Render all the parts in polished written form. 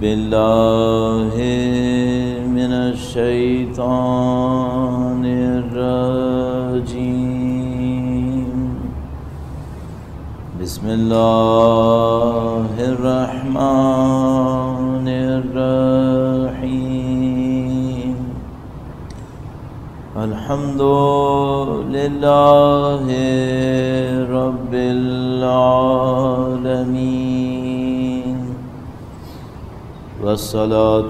بالله من الشيطان الرجيم. بسم الله الرحمن الرحيم. الحمد لله رب العالمين، والصلاة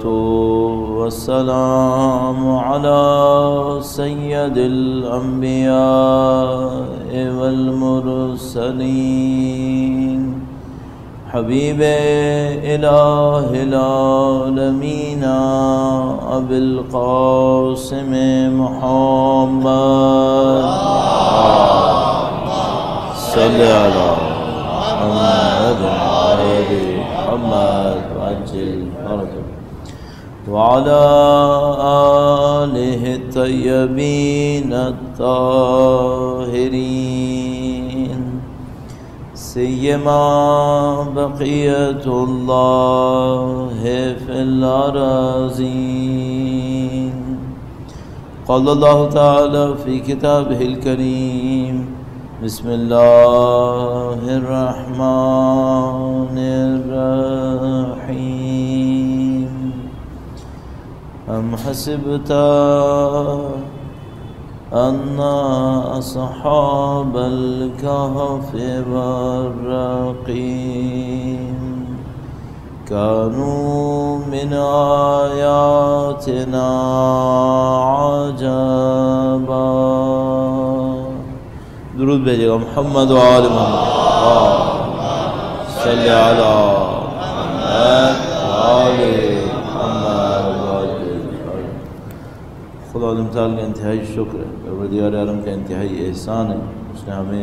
والسلام على سيد الأنبياء والمرسلين، حبيب إله العالمين أبي القاسم محمد. صل على محمد وآل محمد وعجل فرجه وعلى آله الطيبين الطاهرين، سيما بقية الله في الأراضين. قال الله تعالى في كتابه الكريم: بسم الله الرحمن الرحيم. أم حسبت أن أصحاب الكهف والرقيم كانوا من آياتنا عجبا. درود بھیجے گا محمد و آل محمد. صلی علی محمد و آل محمد. خدا عالم تعالی کا انتہائی شکر ہے، پروردگار عالم کا انتہائی احسان ہے. اس نے ہمیں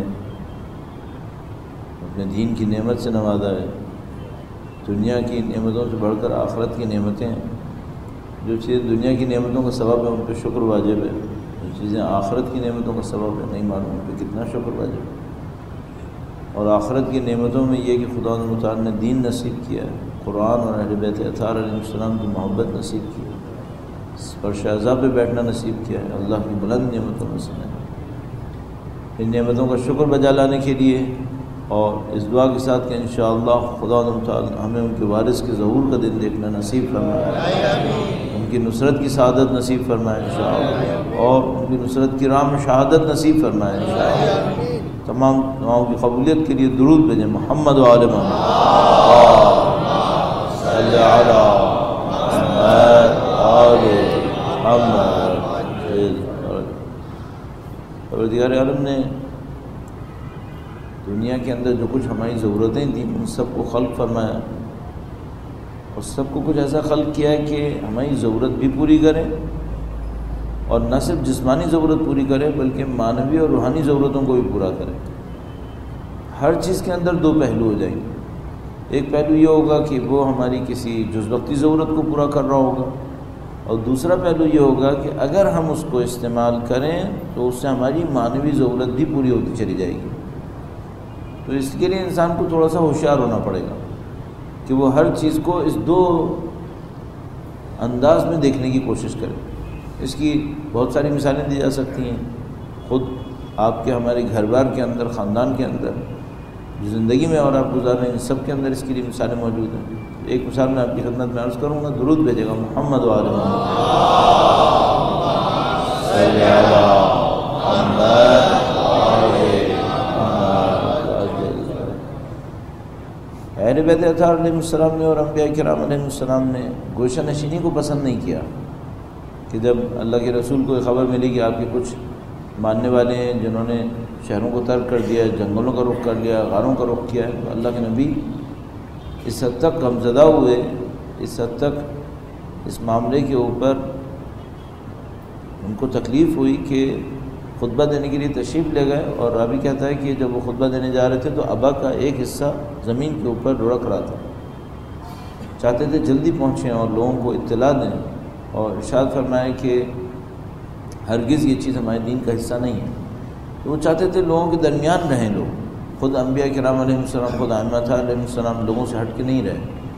اپنے دین کی نعمت سے نوازا ہے. دنیا کی نعمتوں سے بڑھ کر آخرت کی نعمتیں ہیں. جو چیز دنیا کی نعمتوں کا سبب ہے ان پہ شکر واجب ہے، جو چیزیں آخرت کی نعمتوں کا سبب ہے نہیں معلوم ان پہ کتنا شکر واجب ہے. اور آخرت کی نعمتوں میں یہ کہ خدا متعال نے دین نصیب کیا ہے، قرآن اور اہل بیت اطہار علیہ السلام کی محبت نصیب کی ہے، اور شہزاد پہ بیٹھنا نصیب کیا ہے. اللہ کی بلند نعمتوں میں سے ہے. ان نعمتوں کا شکر بجا لانے کے لیے اور اس دعا کے ساتھ کہ انشاءاللہ خدا تعالی ہمیں ان کے وارث کے ظہور کا دن دیکھنا نصیب فرمائے، ان کی نصرت کی سعادت نصیب فرمائے انشاءاللہ، اور ان کی نصرت کی راہ میں شہادت نصیب فرمائے انشاءاللہ. تمام دعاؤں کی قبولیت کے لیے درود بھیجیں محمد و آل محمد. صلی علی محمد آل محمد. پروردگار عالم نے دنیا کے اندر جو کچھ ہماری ضرورتیں تھیں ان سب کو خلق فرمایا، اور سب کو کچھ ایسا خلق کیا ہے کہ ہماری ضرورت بھی پوری کرے، اور نہ صرف جسمانی ضرورت پوری کرے بلکہ معنوی اور روحانی ضرورتوں کو بھی پورا کرے. ہر چیز کے اندر دو پہلو ہو جائیں گے. ایک پہلو یہ ہوگا کہ وہ ہماری کسی جز وقتی ضرورت کو پورا کر رہا ہوگا، اور دوسرا پہلو یہ ہوگا کہ اگر ہم اس کو استعمال کریں تو اس سے ہماری معنوی ضرورت بھی پوری ہوتی چلی جائے گی. تو اس کے لیے انسان کو تھوڑا سا ہوشیار ہونا پڑے گا کہ وہ ہر چیز کو اس دو انداز میں دیکھنے کی کوشش کرے. اس کی بہت ساری مثالیں دی جا سکتی ہیں. خود آپ کے ہمارے گھر بار کے اندر، خاندان کے اندر جو زندگی میں اور آپ گزار رہے ہیں، سب کے اندر اس کے لیے مثالیں موجود ہیں. ایک مثال میں آپ کی خدمت میں عرض کروں گا. درود بھیجے گا محمد و آل محمد. صلی علی محمد. اہل بیت اطہار علیہ السلام نے اور انبیاء کرام علیہ السلام نے گوشہ نشینی کو پسند نہیں کیا. کہ جب اللہ کے رسول کو خبر ملی کہ آپ کے کچھ ماننے والے ہیں جنہوں نے شہروں کو ترک کر دیا، جنگلوں کا رخ کر لیا، غاروں کا رخ کیا ہے، تو اللہ کے نبی اس حد تک غمزدہ ہوئے، اس حد تک اس معاملے کے اوپر ان کو تکلیف ہوئی کہ خطبہ دینے کے لیے تشریف لے گئے. اور راوی کہتا ہے کہ جب وہ خطبہ دینے جا رہے تھے تو ابا کا ایک حصہ زمین کے اوپر لڑک رہا تھا. چاہتے تھے جلدی پہنچیں اور لوگوں کو اطلاع دیں، اور ارشاد فرمایا کہ ہرگز یہ چیز ہمارے دین کا حصہ نہیں ہے. تو وہ چاہتے تھے لوگوں کے درمیان رہیں. لوگ خود انبیاء کرام علیہ السلام، خود ائمہ علیہ السلام لوگوں سے ہٹ کے نہیں رہے،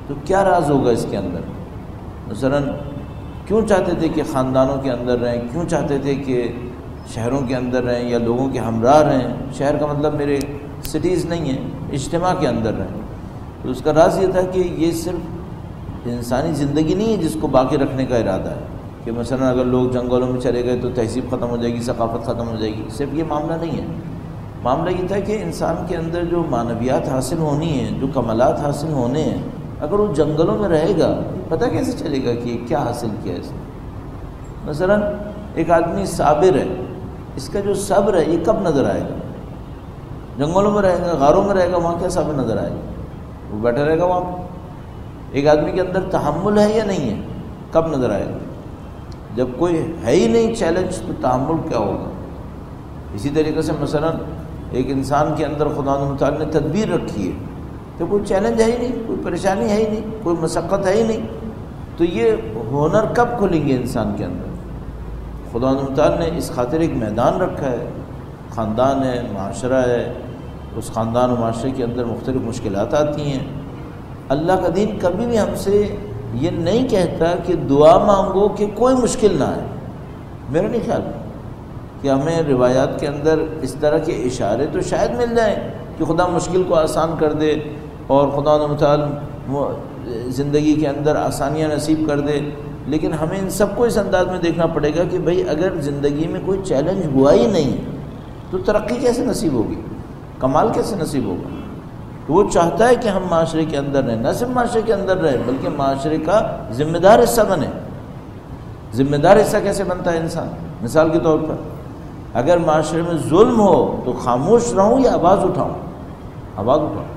تو کیا راز ہوگا اس کے اندر؟ مثلا کیوں چاہتے تھے کہ خاندانوں کے اندر رہیں، کیوں چاہتے تھے کہ شہروں کے اندر رہیں یا لوگوں کے ہمراہ رہیں؟ شہر کا مطلب میرے سٹیز نہیں ہیں، اجتماع کے اندر رہیں۔ تو اس کا راز یہ تھا کہ یہ صرف انسانی زندگی نہیں ہے جس کو باقی رکھنے کا ارادہ ہے، کہ مثلا اگر لوگ جنگلوں میں چلے گئے تو تہذیب ختم ہو جائے گی، ثقافت ختم ہو جائے گی۔ صرف یہ معاملہ نہیں ہے، معاملہ یہ تھا کہ انسان کے اندر جو معنویات حاصل ہونی ہیں، جو کمالات حاصل ہونے ہیں، اگر وہ جنگلوں میں رہے گا پتہ کیسے چلے گا کہ کیا حاصل کیا ہے اس نے؟ مثلا ایک آدمی صابر ہے، اس کا جو صبر ہے یہ کب نظر آئے گا؟ جنگلوں میں رہے گا، غاروں میں رہے گا، وہاں کیا صبر نظر آئے گا؟ وہ بیٹھا رہے گا وہاں پہ۔ ایک آدمی کے اندر تحمل ہے یا نہیں ہے؟ کب نظر آئے گا؟ جب کوئی ہے ہی نہیں چیلنج تو تحمل کیا ہوگا؟ اسی طریقے سے مثلا ایک انسان کے اندر خدا متعال نے تدبیر رکھی ہے، تو کوئی چیلنج ہے ہی نہیں، کوئی پریشانی ہے ہی نہیں، کوئی مشقت ہے ہی نہیں، تو یہ ہنر کب کھلیں گے انسان کے اندر؟ خدا متعال نے اس خاطر ایک میدان رکھا ہے، خاندان ہے، معاشرہ ہے، اس خاندان و معاشرے کے اندر مختلف مشکلات آتی ہیں۔ اللہ کا دین کبھی بھی ہم سے یہ نہیں کہتا کہ دعا مانگو کہ کوئی مشکل نہ آئے۔ میرا نہیں خیال کہ ہمیں روایات کے اندر اس طرح کے اشارے تو شاید مل جائیں کہ خدا مشکل کو آسان کر دے اور خدا متعال زندگی کے اندر آسانیاں نصیب کر دے، لیکن ہمیں ان سب کو اس انداز میں دیکھنا پڑے گا کہ بھئی اگر زندگی میں کوئی چیلنج ہوا ہی نہیں تو ترقی کیسے نصیب ہوگی، کمال کیسے نصیب ہوگا؟ تو وہ چاہتا ہے کہ ہم معاشرے کے اندر رہیں، نہ صرف معاشرے کے اندر رہیں بلکہ معاشرے کا ذمہ دار حصہ بنے۔ ذمہ دار حصہ کیسے بنتا ہے انسان؟ مثال کے طور پر اگر معاشرے میں ظلم ہو تو خاموش رہوں یا آواز اٹھاؤں؟ آواز اٹھاؤں۔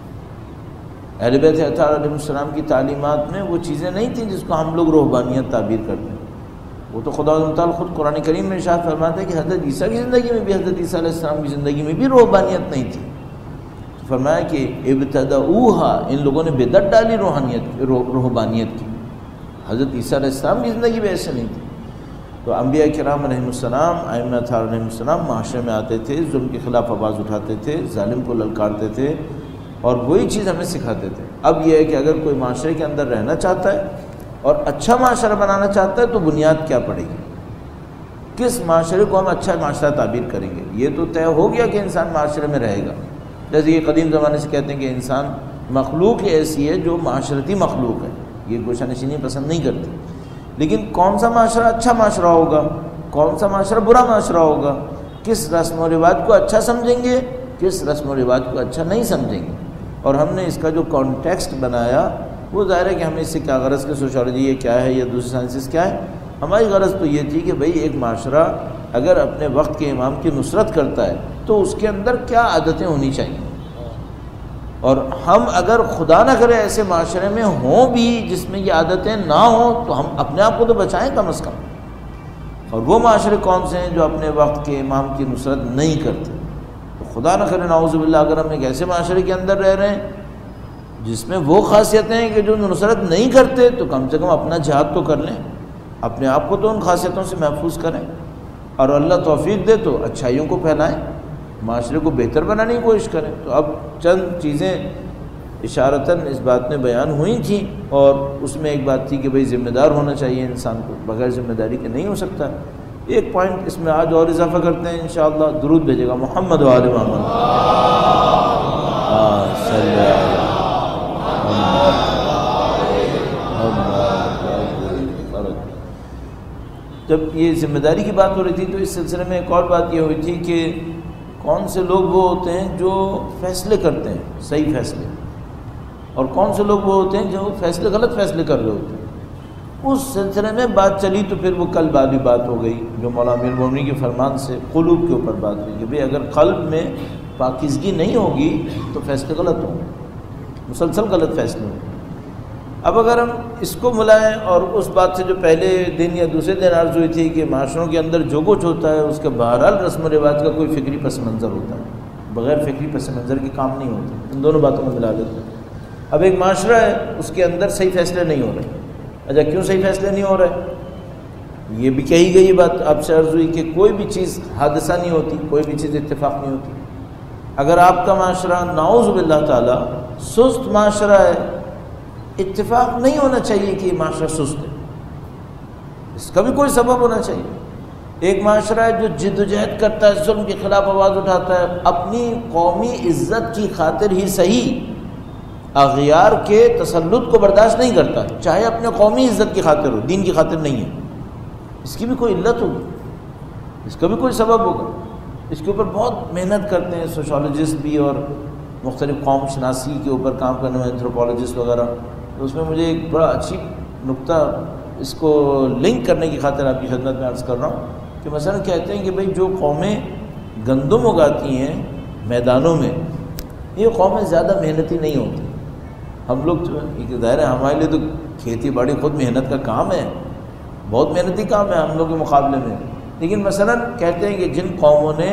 اہل بیت اطہار علیہ السلام کی تعلیمات میں وہ چیزیں نہیں تھیں جس کو ہم لوگ روحانیت تعبیر کرتے ہیں۔ وہ تو خدا تعالیٰ خود قرآن کریم میں ارشاد فرماتا ہے کہ حضرت عیسیٰ کی زندگی میں بھی، حضرت عیسیٰ علیہ السلام کی زندگی میں بھی روحانیت نہیں تھی۔ فرمایا کہ ابتدعوہا، ان لوگوں نے بدعت ڈالی روحانیت کی۔ حضرت عیسیٰ علیہ السلام کی زندگی بھی ایسے نہیں تھی۔ تو انبیاء کرام علیہ السلام، ائمہ اطہار علیہ السلام معاشرے میں آتے تھے، ظلم کے خلاف آواز اٹھاتے تھے، ظالم کو للکارتے تھے اور وہی چیز ہمیں سکھاتے تھے۔ اب یہ ہے کہ اگر کوئی معاشرے کے اندر رہنا چاہتا ہے اور اچھا معاشرہ بنانا چاہتا ہے تو بنیاد کیا پڑے گی؟ کس معاشرے کو ہم اچھا معاشرہ تعبیر کریں گے؟ یہ تو طے ہو گیا کہ انسان معاشرے میں رہے گا، جیسے یہ قدیم زمانے سے کہتے ہیں کہ انسان مخلوق ایسی ہے جو معاشرتی مخلوق ہے، یہ گوشہ نشینی پسند نہیں کرتی، لیکن کون سا معاشرہ اچھا معاشرہ ہوگا، کون سا معاشرہ برا معاشرہ ہوگا، کس رسم و رواج کو اچھا سمجھیں گے، کس رسم و رواج کو اچھا نہیں سمجھیں گے۔ اور ہم نے اس کا جو کانٹیکسٹ بنایا وہ ظاہر ہے کہ ہمیں اس سے کیا غرض کہ سوشالوجی یہ کیا ہے یا دوسری سائنسز کیا ہے، ہماری غرض تو یہ تھی کہ بھئی ایک معاشرہ اگر اپنے وقت کے امام کی نصرت کرتا ہے تو اس کے اندر کیا عادتیں ہونی چاہیے، اور ہم اگر خدا نہ کرے ایسے معاشرے میں ہوں بھی جس میں یہ عادتیں نہ ہوں تو ہم اپنے آپ کو تو بچائیں کم از کم۔ اور وہ معاشرے کون سے ہیں جو اپنے وقت کے امام کی نصرت نہیں کرتے؟ تو خدا نہ کرے نعوذ باللہ اگر ہم ایک ایسے معاشرے کے اندر رہ رہے ہیں جس میں وہ خاصیتیں ہیں کہ جو نصرت نہیں کرتے، تو کم سے کم اپنا جہاد تو کر لیں، اپنے آپ کو تو ان خاصیتوں سے محفوظ کریں، اور اللہ توفیق دے تو اچھائیوں کو پھیلائیں، معاشرے کو بہتر بنانے کی کوشش کریں۔ تو اب چند چیزیں اشارتاً اس بات میں بیان ہوئی تھیں، اور اس میں ایک بات تھی کہ بھئی ذمہ دار ہونا چاہیے انسان کو، بغیر ذمہ داری کے نہیں ہو سکتا۔ ایک پوائنٹ اس میں آج اور اضافہ کرتے ہیں انشاءاللہ، درود بھیجے گا محمد و آل محمد۔ جب یہ ذمہ داری کی بات ہو رہی تھی تو اس سلسلے میں ایک اور بات یہ ہوئی تھی کہ کون سے لوگ وہ ہوتے ہیں جو فیصلے کرتے ہیں صحیح فیصلے، اور کون سے لوگ وہ ہوتے ہیں جو فیصلے غلط فیصلے کر رہے ہوتے ہیں۔ اس سلسلے میں بات چلی تو پھر وہ کل بعد بھی بات ہو گئی جو مولانا امیر المومنین کے فرمان سے قلوب کے اوپر بات ہوئی کہ بھئی اگر قلب میں پاکیزگی نہیں ہوگی تو فیصلے غلط ہوں گے، مسلسل غلط فیصلے ہوں گے۔ اب اگر ہم اس کو ملائیں اور اس بات سے جو پہلے دن یا دوسرے دن عرض ہوئی تھی کہ معاشروں کے اندر جو کچھ ہوتا ہے اس کا بہرحال رسم و رواج کا کوئی فکری پس منظر ہوتا ہے، بغیر فکری پس منظر کے کام نہیں ہوتے، ان دونوں باتوں کو ملا لیتے ہیں۔ اب ایک معاشرہ ہے اس کے اندر صحیح فیصلے نہیں ہو رہے، اچھا کیوں صحیح فیصلے نہیں ہو رہے؟ یہ بھی کہی گئی بات آپ سے عرض ہوئی کہ کوئی بھی چیز حادثہ نہیں ہوتی، کوئی بھی چیز اتفاق نہیں ہوتی۔ اگر آپ کا معاشرہ نعوذ باللہ تعالی سست معاشرہ ہے، اتفاق نہیں ہونا چاہیے کہ یہ معاشرہ سست ہے، اس کا بھی کوئی سبب ہونا چاہیے۔ ایک معاشرہ ہے جو جد و جہد کرتا ہے، ظلم کے خلاف آواز اٹھاتا ہے، اپنی قومی عزت کی خاطر ہی صحیح اغیار کے تسلط کو برداشت نہیں کرتا، چاہے اپنے قومی عزت کی خاطر ہو، دین کی خاطر نہیں ہے، اس کی بھی کوئی علت ہوگی، اس کا بھی کوئی سبب ہوگا۔ اس کے اوپر بہت محنت کرتے ہیں سوشالوجسٹ بھی، اور مختلف قوم شناسی کے اوپر کام کرنے والے اینتھروپولوجسٹ وغیرہ۔ تو اس میں مجھے ایک بڑا اچھی نقطہ اس کو لنک کرنے کی خاطر آپ کی خدمت میں عرض کر رہا ہوں کہ مثلا کہتے ہیں کہ بھئی جو قومیں گندم اگاتی ہیں میدانوں میں، یہ قومیں زیادہ محنتی نہیں ہوتی۔ ہم لوگ ظاہر ہے ہمارے لیے تو کھیتی باڑی خود محنت کا کام ہے، بہت محنتی کام ہے ہم لوگ کے مقابلے میں، لیکن مثلا کہتے ہیں کہ جن قوموں نے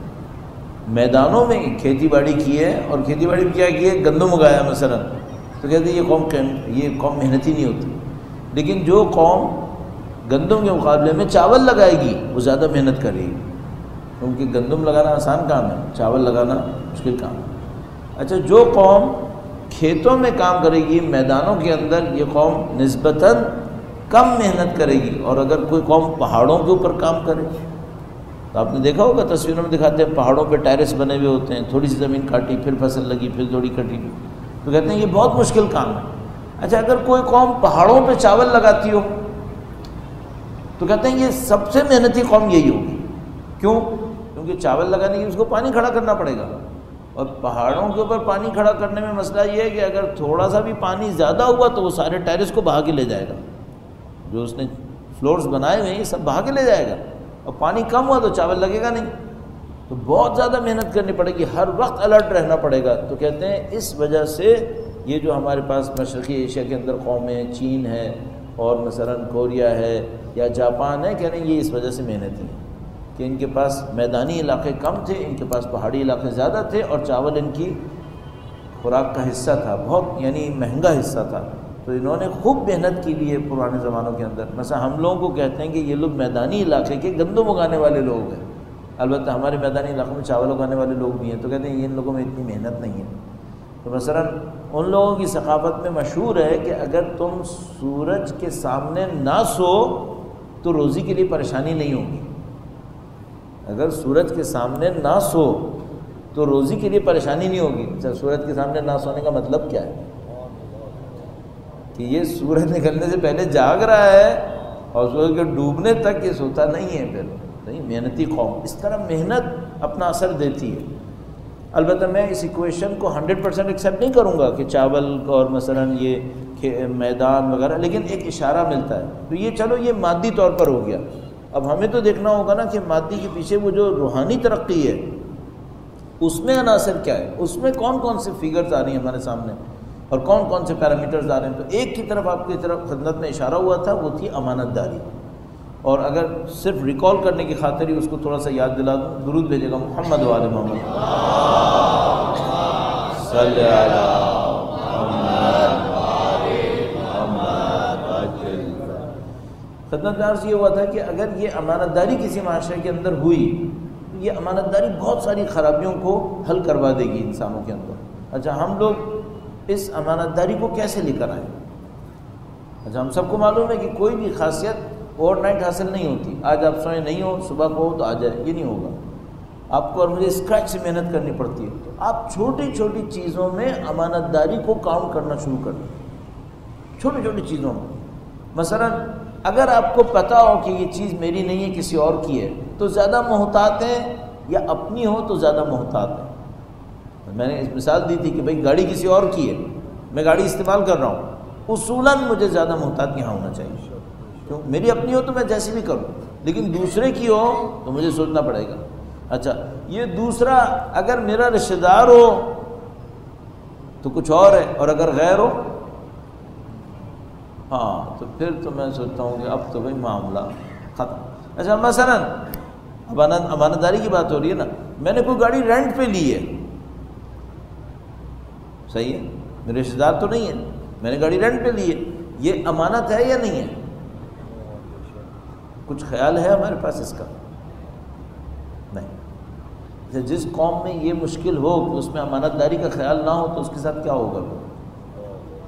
میدانوں میں کھیتی باڑی کی ہے، اور کھیتی باڑی میں کیا کی ہے، گندم اگایا مثلا، تو کہتے ہیں یہ قوم محنتی نہیں ہوتی، لیکن جو قوم گندم کے مقابلے میں چاول لگائے گی وہ زیادہ محنت کرے گی، کیونکہ گندم لگانا آسان کام ہے، چاول لگانا مشکل کام ہے۔ اچھا، جو قوم کھیتوں میں کام کرے گی میدانوں کے اندر، یہ قوم نسبتاً کم محنت کرے گی، اور اگر کوئی قوم پہاڑوں کے اوپر کام کرے تو آپ نے دیکھا ہوگا تصویروں میں دکھاتے ہیں پہاڑوں پہ ٹیرس بنے ہوئے ہوتے ہیں، تھوڑی سی زمین کاٹی پھر فصل لگی پھر تھوڑی کٹی، تو کہتے ہیں یہ بہت مشکل کام ہے۔ اچھا، اگر کوئی قوم پہاڑوں پہ چاول لگاتی ہو تو کہتے ہیں یہ سب سے محنتی قوم یہی ہوگی، کیوں؟ کیونکہ چاول لگانے کے اس کو پانی کھڑا کرنا پڑے گا، اور پہاڑوں کے اوپر پانی کھڑا کرنے میں مسئلہ یہ ہے کہ اگر تھوڑا سا بھی پانی زیادہ ہوا تو وہ سارے ٹیرس کو بہا کے لے جائے گا، جو اس نے فلورز بنائے ہوئے ہیں یہ سب بہا کے لے جائے گا، اور پانی کم ہوا تو چاول لگے گا نہیں، تو بہت زیادہ محنت کرنی پڑے گی، ہر وقت الرٹ رہنا پڑے گا۔ تو کہتے ہیں اس وجہ سے یہ جو ہمارے پاس مشرقی ایشیا کے اندر قومیں، چین ہے اور مثلا کوریا ہے یا جاپان ہے، کہہ رہے ہیں یہ اس وجہ سے محنتی ہیں کہ ان کے پاس میدانی علاقے کم تھے، ان کے پاس پہاڑی علاقے زیادہ تھے، اور چاول ان کی خوراک کا حصہ تھا، بہت یعنی مہنگا حصہ تھا، تو انہوں نے خوب محنت کی لیے پرانے زمانوں کے اندر۔ مثلا ہم لوگوں کو کہتے ہیں کہ یہ لوگ میدانی علاقے کے گندم اگانے والے لوگ ہیں، البتہ ہمارے میدانی علاقوں میں چاول اگانے والے لوگ بھی ہیں، تو کہتے ہیں یہ ان لوگوں میں اتنی محنت نہیں ہے۔ تو مثلا ان لوگوں کی ثقافت میں مشہور ہے کہ اگر تم سورج کے سامنے نہ سو تو روزی کے لیے پریشانی نہیں ہوگی، اگر سورج کے سامنے نہ سو تو روزی کے لیے پریشانی نہیں ہوگی۔ سورج کے سامنے نہ سونے کا مطلب کیا ہے کہ یہ سورج نکلنے سے پہلے جاگ رہا ہے اور سورج کے ڈوبنے تک یہ سوتا نہیں ہے، پھر نہیں، محنتی قوم اس طرح محنت اپنا اثر دیتی ہے۔ البتہ میں اس ایکویشن کو 100% ایکسیپٹ نہیں کروں گا کہ چاول اور مثلا یہ میدان وغیرہ، لیکن ایک اشارہ ملتا ہے، تو یہ چلو یہ مادی طور پر ہو گیا۔ اب ہمیں تو دیکھنا ہوگا نا کہ مادی کے پیچھے وہ جو روحانی ترقی ہے اس میں عناصر کیا ہے، اس میں کون کون سے فگرز آ رہی ہیں ہمارے سامنے اور کون کون سے پیرامیٹرز آ رہے ہیں۔ تو ایک کی طرف آپ کی طرف خدمت میں اشارہ ہوا تھا، وہ تھی امانت داری، اور اگر صرف ریکال کرنے کی خاطر ہی اس کو تھوڑا سا یاد دلا دوں، درود بھیجے گا محمد و آل محمد صلی اللہ خدمت میں عرض یہ ہوا تھا کہ اگر یہ امانت داری کسی معاشرے کے اندر ہوئی تو یہ امانت داری بہت ساری خرابیوں کو حل کروا دے گی انسانوں کے اندر۔ اچھا، ہم لوگ اس امانت داری کو کیسے لے کر آئیں؟ اچھا، ہم سب کو معلوم ہے کہ کوئی بھی خاصیت اوور نائٹ حاصل نہیں ہوتی، آج آپ سوئے نہیں ہو صبح کو ہو تو آ جائے، یہ نہیں ہوگا، آپ کو اور مجھے اسکریچ سے محنت کرنی پڑتی ہے۔ تو آپ چھوٹی چھوٹی چیزوں میں امانت داری کو کاؤنٹ کرنا شروع کر دیں، چھوٹی چھوٹی چیزوں میں۔ مثلا اگر آپ کو پتہ ہو کہ یہ چیز میری نہیں ہے کسی اور کی ہے تو زیادہ محتاط ہیں، یا اپنی ہو تو زیادہ محتاط ہیں۔ میں نے اس مثال دی تھی کہ بھئی گاڑی کسی اور کی ہے، میں گاڑی استعمال کر رہا ہوں، اصولاً مجھے زیادہ محتاط یہاں ہونا چاہیے، کیوں؟ میری اپنی ہو تو میں جیسی بھی کروں، لیکن دوسرے کی ہو تو مجھے سوچنا پڑے گا۔ اچھا، یہ دوسرا اگر میرا رشتہ دار ہو تو کچھ اور ہے، اور اگر غیر ہو ہاں تو پھر تو میں سوچتا ہوں کہ اب تو بھائی معاملہ ختم۔ اچھا، مثلا امانت داری کی بات ہو رہی ہے نا، میں نے کوئی گاڑی رینٹ پہ لی ہے، صحیح ہے، میرے رشتہ دار تو نہیں ہے، میں نے گاڑی رینٹ پہ لی ہے، یہ امانت ہے یا نہیں ہے؟ کچھ خیال ہے ہمارے پاس اس کا؟ نہیں۔ جس قوم میں یہ مشکل ہو کہ اس میں امانت داری کا خیال نہ ہو تو اس کے ساتھ کیا ہوگا؟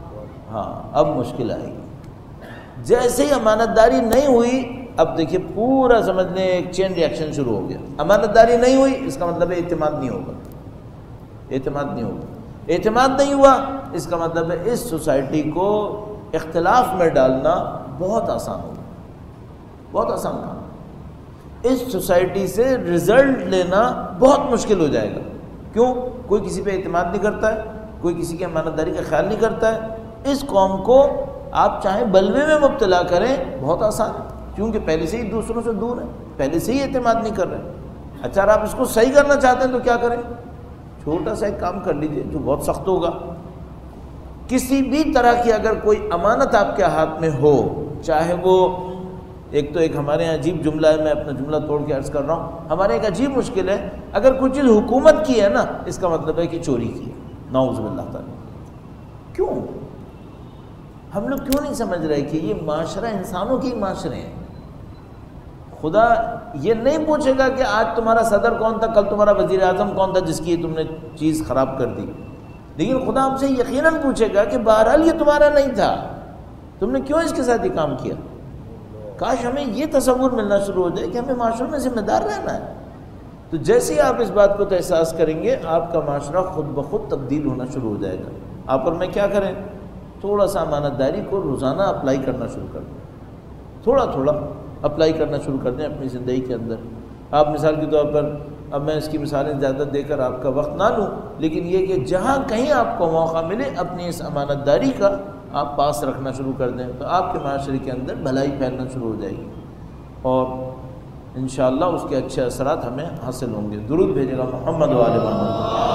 ہاں اب مشکل آئے گی. جیسے ہی امانت داری نہیں ہوئی، اب دیکھیے پورا سمجھ لیں ایک چین ریئیکشن شروع ہو گیا. امانت داری نہیں ہوئی اس کا مطلب ہے اعتماد نہیں ہوگا، اعتماد نہیں ہوگا. اعتماد نہیں ہوا اس کا مطلب ہے اس سوسائٹی کو اختلاف میں ڈالنا بہت آسان ہوگا، بہت آسان کام. اس سوسائٹی سے رزلٹ لینا بہت مشکل ہو جائے گا. کیوں؟ کوئی کسی پہ اعتماد نہیں کرتا ہے، کوئی کسی کی امانت داری کا خیال نہیں کرتا ہے. اس قوم کو آپ چاہیں بلوے میں مبتلا کریں بہت آسان ہے، کیونکہ پہلے سے ہی دوسروں سے دور ہیں، پہلے سے ہی اعتماد نہیں کر رہے. اچھا اگر آپ اس کو صحیح کرنا چاہتے ہیں تو کیا کریں؟ چھوٹا سا ایک کام کر لیجئے جو بہت سخت ہوگا. کسی بھی طرح کی اگر کوئی امانت آپ کے ہاتھ میں ہو، چاہے وہ ایک ہمارے یہاں عجیب جملہ ہے، میں اپنا جملہ توڑ کے عرض کر رہا ہوں، ہمارے ایک عجیب مشکل ہے، اگر کوئی چیز حکومت کی ہے نا اس کا مطلب ہے کہ چوری کی ہے، نعوذ باللہ تعالی. کیوں؟ ہم لوگ کیوں نہیں سمجھ رہے کہ یہ معاشرہ انسانوں کی معاشرے ہیں. خدا یہ نہیں پوچھے گا کہ آج تمہارا صدر کون تھا، کل تمہارا وزیر اعظم کون تھا جس کی تم نے چیز خراب کر دی، لیکن خدا ہم سے یقیناً پوچھے گا کہ بہرحال یہ تمہارا نہیں تھا، تم نے کیوں اس کے ساتھ یہ کام کیا. کاش ہمیں یہ تصور ملنا شروع ہو جائے کہ ہمیں معاشرے میں ذمہ دار رہنا ہے. تو جیسے ہی آپ اس بات کو احساس کریں گے آپ کا معاشرہ خود بخود تبدیل ہونا شروع ہو جائے گا. آپ اور میں کیا کریں؟ تھوڑا سا امانت داری کو روزانہ اپلائی کرنا شروع کر دیں، تھوڑا تھوڑا اپلائی کرنا شروع کر دیں اپنی زندگی کے اندر. آپ مثال کے طور پر، اب میں اس کی مثالیں زیادہ دے کر آپ کا وقت نہ لوں، لیکن یہ کہ جہاں کہیں آپ کو موقع ملے اپنی اس امانت داری کا آپ پاس رکھنا شروع کر دیں تو آپ کے معاشرے کے اندر بھلائی پھیلنا شروع ہو جائے گی اور انشاءاللہ اس کے اچھے اثرات ہمیں حاصل ہوں گے. درود بھیجے گا محمد و آل محمد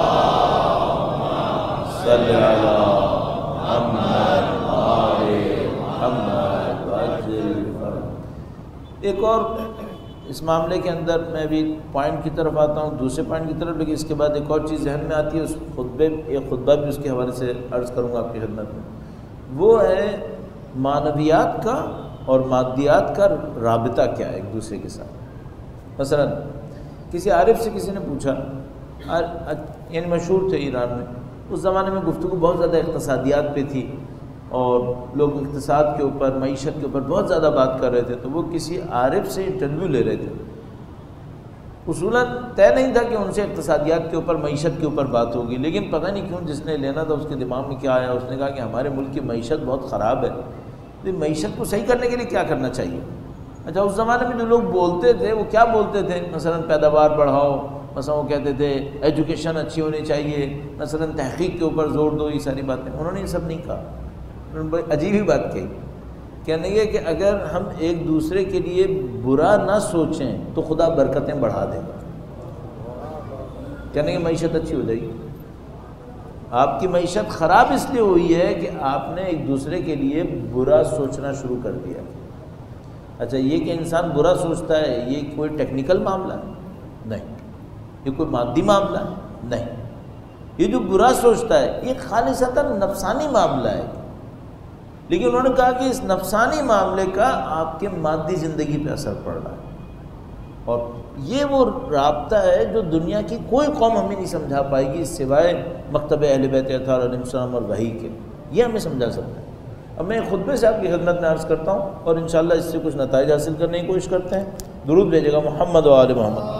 صلی علی محمد آل محمد وعجل. ایک اور اس معاملے کے اندر میں بھی پوائنٹ کی طرف آتا ہوں، دوسرے پوائنٹ کی طرف، لیکن اس کے بعد ایک اور چیز ذہن میں آتی ہے، اس ایک خطبہ بھی اس کے حوالے سے عرض کروں گا آپ کی خدمت میں. وہ ہے معنویات کا اور مادیات کا رابطہ کیا ہے ایک دوسرے کے ساتھ. مثلا کسی عارف سے کسی نے پوچھا، یعنی مشہور تھے ایران میں، اس زمانے میں گفتگو بہت زیادہ اقتصادیات پہ تھی اور لوگ اقتصاد کے اوپر، معیشت کے اوپر بہت زیادہ بات کر رہے تھے. تو وہ کسی عارف سے انٹرویو لے رہے تھے. اصولاً طے نہیں تھا کہ ان سے اقتصادیات کے اوپر، معیشت کے اوپر بات ہوگی، لیکن پتہ نہیں کیوں جس نے لینا تھا اس کے دماغ میں کیا آیا، اس نے کہا کہ ہمارے ملک کی معیشت بہت خراب ہے، تو معیشت کو صحیح کرنے کے لیے کیا کرنا چاہیے. اچھا اس زمانے میں جو لوگ بولتے تھے وہ کیا بولتے تھے؟ مثلا پیداوار بڑھاؤ، مثلا وہ کہتے تھے ایجوکیشن اچھی ہونی چاہیے، مثلا تحقیق کے اوپر زور دو، یہ ساری باتیں. انہوں نے یہ سب نہیں کہا. انہوں نے بڑی عجیب ہی بات کہی، کہنے یہ کہ اگر ہم ایک دوسرے کے لیے برا نہ سوچیں تو خدا برکتیں بڑھا دے گا. کہنے کی معیشت اچھی ہو جائے گی. آپ کی معیشت خراب اس لیے ہوئی ہے کہ آپ نے ایک دوسرے کے لیے برا سوچنا شروع کر دیا. اچھا یہ کہ انسان برا سوچتا ہے یہ کوئی ٹیکنیکل معاملہ ہے؟ نہیں. یہ کوئی مادی معاملہ ہے؟ نہیں. یہ جو برا سوچتا ہے یہ خالصتاً نفسانی معاملہ ہے. لیکن انہوں نے کہا کہ اس نفسانی معاملے کا آپ کے مادی زندگی پہ اثر پڑ رہا ہے، اور یہ وہ رابطہ ہے جو دنیا کی کوئی قوم ہمیں نہیں سمجھا پائے گی سوائے مکتب اہل بیت اطہار علیہ السلام اور وحی کے. یہ ہمیں سمجھا سکتا ہے. اب میں خطبے سے آپ کی خدمت میں عرض کرتا ہوں اور انشاءاللہ اس سے کچھ نتائج حاصل کرنے کی کوشش کرتے ہیں. درود بھیجے گا محمد و آل محمد.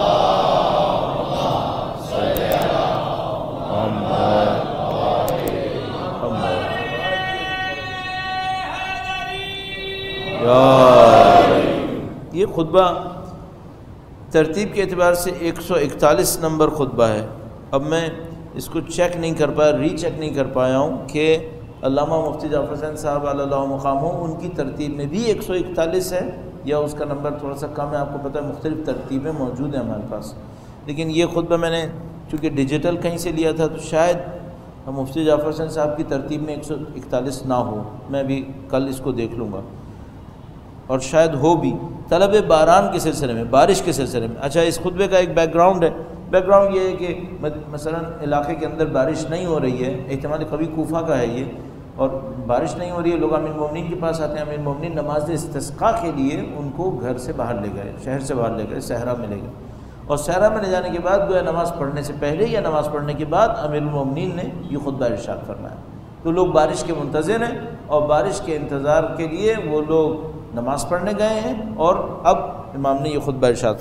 یہ خطبہ ترتیب کے اعتبار سے 141 نمبر خطبہ ہے. اب میں اس کو چیک نہیں کر پایا، ری چیک نہیں کر پایا ہوں کہ علامہ مفتی جعفر حسین صاحب علی اللہ مقامہ ان کی ترتیب میں بھی 141 ہے یا اس کا نمبر تھوڑا سا کم ہے. آپ کو پتہ ہے مختلف ترتیبیں موجود ہیں ہمارے پاس، لیکن یہ خطبہ میں نے چونکہ ڈیجیٹل کہیں سے لیا تھا تو شاید مفتی جعفر حسین صاحب کی ترتیب میں 141 نہ ہو. میں بھی کل اس کو دیکھ لوں گا اور شاید ہو بھی. طلب باران کے سلسلے میں، بارش کے سلسلے میں. اچھا اس خطبے کا ایک بیک گراؤنڈ ہے. بیک گراؤنڈ یہ ہے کہ مثلا علاقے کے اندر بارش نہیں ہو رہی ہے، احتمال قوی کوفہ کا ہے یہ، اور بارش نہیں ہو رہی ہے. لوگ امیر المومنین کے پاس آتے ہیں، امیر المومنین نماز استسقاء کے لیے ان کو گھر سے باہر لے گئے، شہر سے باہر لے گئے، صحرا میں لے گئے، اور صحرا میں لے جانے کے بعد گویا نماز پڑھنے سے پہلے یا نماز پڑھنے کے بعد امیر المومنین نے یہ خطبہ ارشاد فرمایا. تو لوگ بارش کے منتظر ہیں اور بارش کے انتظار کے لیے وہ لوگ نماز پڑھنے گئے ہیں، اور اب امام نے یہ خطبہ ارشاد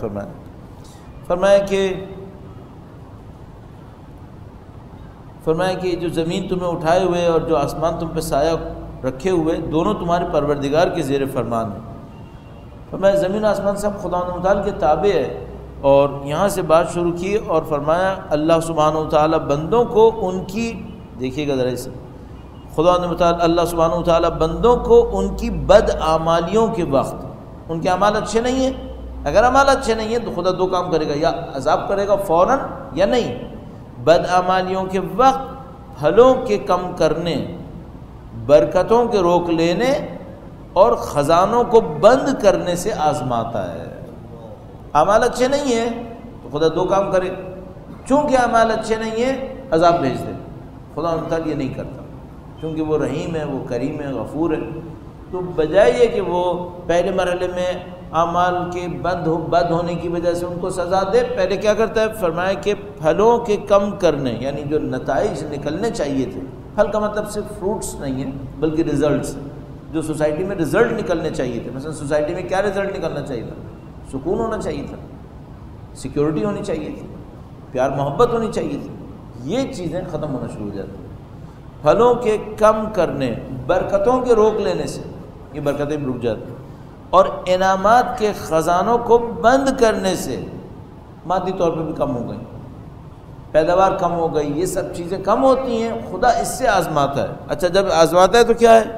فرمایا کہ جو زمین تمہیں اٹھائے ہوئے اور جو آسمان تم پہ سایہ رکھے ہوئے دونوں تمہارے پروردگار کے زیر فرمان ہیں۔ فرمایا زمین و آسمان سب خدا متعال کے تابع ہے، اور یہاں سے بات شروع کی اور فرمایا اللہ سبحانہ وتعالی بندوں کو ان کی، دیکھیے گا ذرا اسے، خدا متعال اللہ سبحانہ وتعالی بندوں کو ان کی بد اعمالیوں کے وقت، ان کے اعمال اچھے نہیں ہیں، اگر اعمال اچھے نہیں ہیں تو خدا دو کام کرے گا، یا عذاب کرے گا فوراً یا نہیں، بد اعمالیوں کے وقت پھلوں کے کم کرنے، برکتوں کے روک لینے اور خزانوں کو بند کرنے سے آزماتا ہے۔ اعمال اچھے نہیں ہیں تو خدا دو کام کرے، چونکہ اعمال اچھے نہیں ہیں عذاب بھیج دے، خدا تعالیٰ یہ نہیں کرتا، چونکہ وہ رحیم ہے، وہ کریم ہے، غفور ہے۔ تو بجائے یہ کہ وہ پہلے مرحلے میں اعمال کے بد ہونے کی وجہ سے ان کو سزا دے، پہلے کیا کرتا ہے؟ فرمایا کہ پھلوں کے کم کرنے، یعنی جو نتائج نکلنے چاہیے تھے، پھل کا مطلب صرف فروٹس نہیں ہے بلکہ ریزلٹس، جو سوسائٹی میں ریزلٹ نکلنے چاہیے تھے۔ مثلا سوسائٹی میں کیا ریزلٹ نکلنا چاہیے تھا؟ سکون ہونا چاہیے تھا، سیکیورٹی ہونی چاہیے تھی، پیار محبت ہونی چاہیے تھی، یہ چیزیں ختم ہونا شروع ہو جاتی ہیں۔ پھلوں کے کم کرنے، برکتوں کے روک لینے سے یہ برکتیں بھی رک جاتی ہیں، اور انعامات کے خزانوں کو بند کرنے سے مادی طور پہ بھی کم ہو گئی، پیداوار کم ہو گئی، یہ سب چیزیں کم ہوتی ہیں، خدا اس سے آزماتا ہے۔ اچھا جب آزماتا ہے تو کیا ہے؟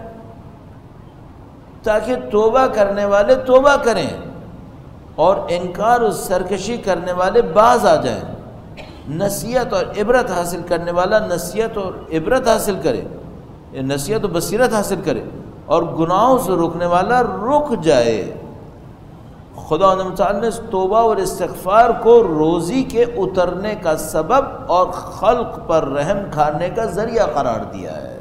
تاکہ توبہ کرنے والے توبہ کریں اور انکار و سرکشی کرنے والے باز آ جائیں، نصیحت اور عبرت حاصل کرنے والا نصیحت اور عبرت حاصل کرے، نصیحت و بصیرت حاصل کرے، اور گناہوں سے روکنے والا رک جائے۔ خدا تعالیٰ نے توبہ اور استغفار کو روزی کے اترنے کا سبب اور خلق پر رحم کھانے کا ذریعہ قرار دیا ہے۔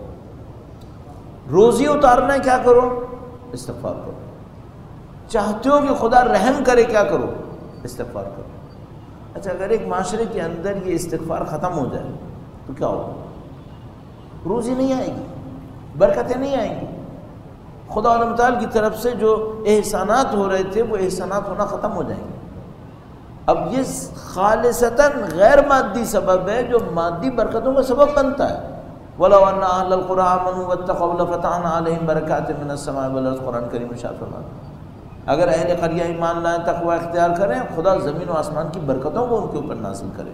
روزی اتارنا ہے، کیا کرو؟ استغفار کرو۔ چاہتے ہو کہ خدا رحم کرے، کیا کرو؟ استغفار کرو۔ اچھا اگر ایک معاشرے کے اندر یہ استغفار ختم ہو جائے تو کیا ہوگا؟ روزی نہیں آئے گی، برکتیں نہیں آئیں گی، خدا تعالیٰ کی طرف سے جو احسانات ہو رہے تھے وہ احسانات ہونا ختم ہو جائیں گے۔ اب یہ خالصتاً غیر مادی سبب ہے جو مادی برکتوں کا سبب بنتا ہے۔ وَلَوْ أَنَّ أَهْلَ الْقُرَىٰ آمَنُوا وَاتَّقَوْا لَفَتَحْنَا عَلَيْهِمْ بَرَكَاتٍ مِّنَ السَّمَاءِ وَالْأَرْضِ، قرآن کریم میں ارشاد فرماتا، اگر اہل قریہ ایمان لائیں، تقوی اختیار کریں، خدا زمین و آسمان کی برکتوں کو ان کے اوپر نازل کرے۔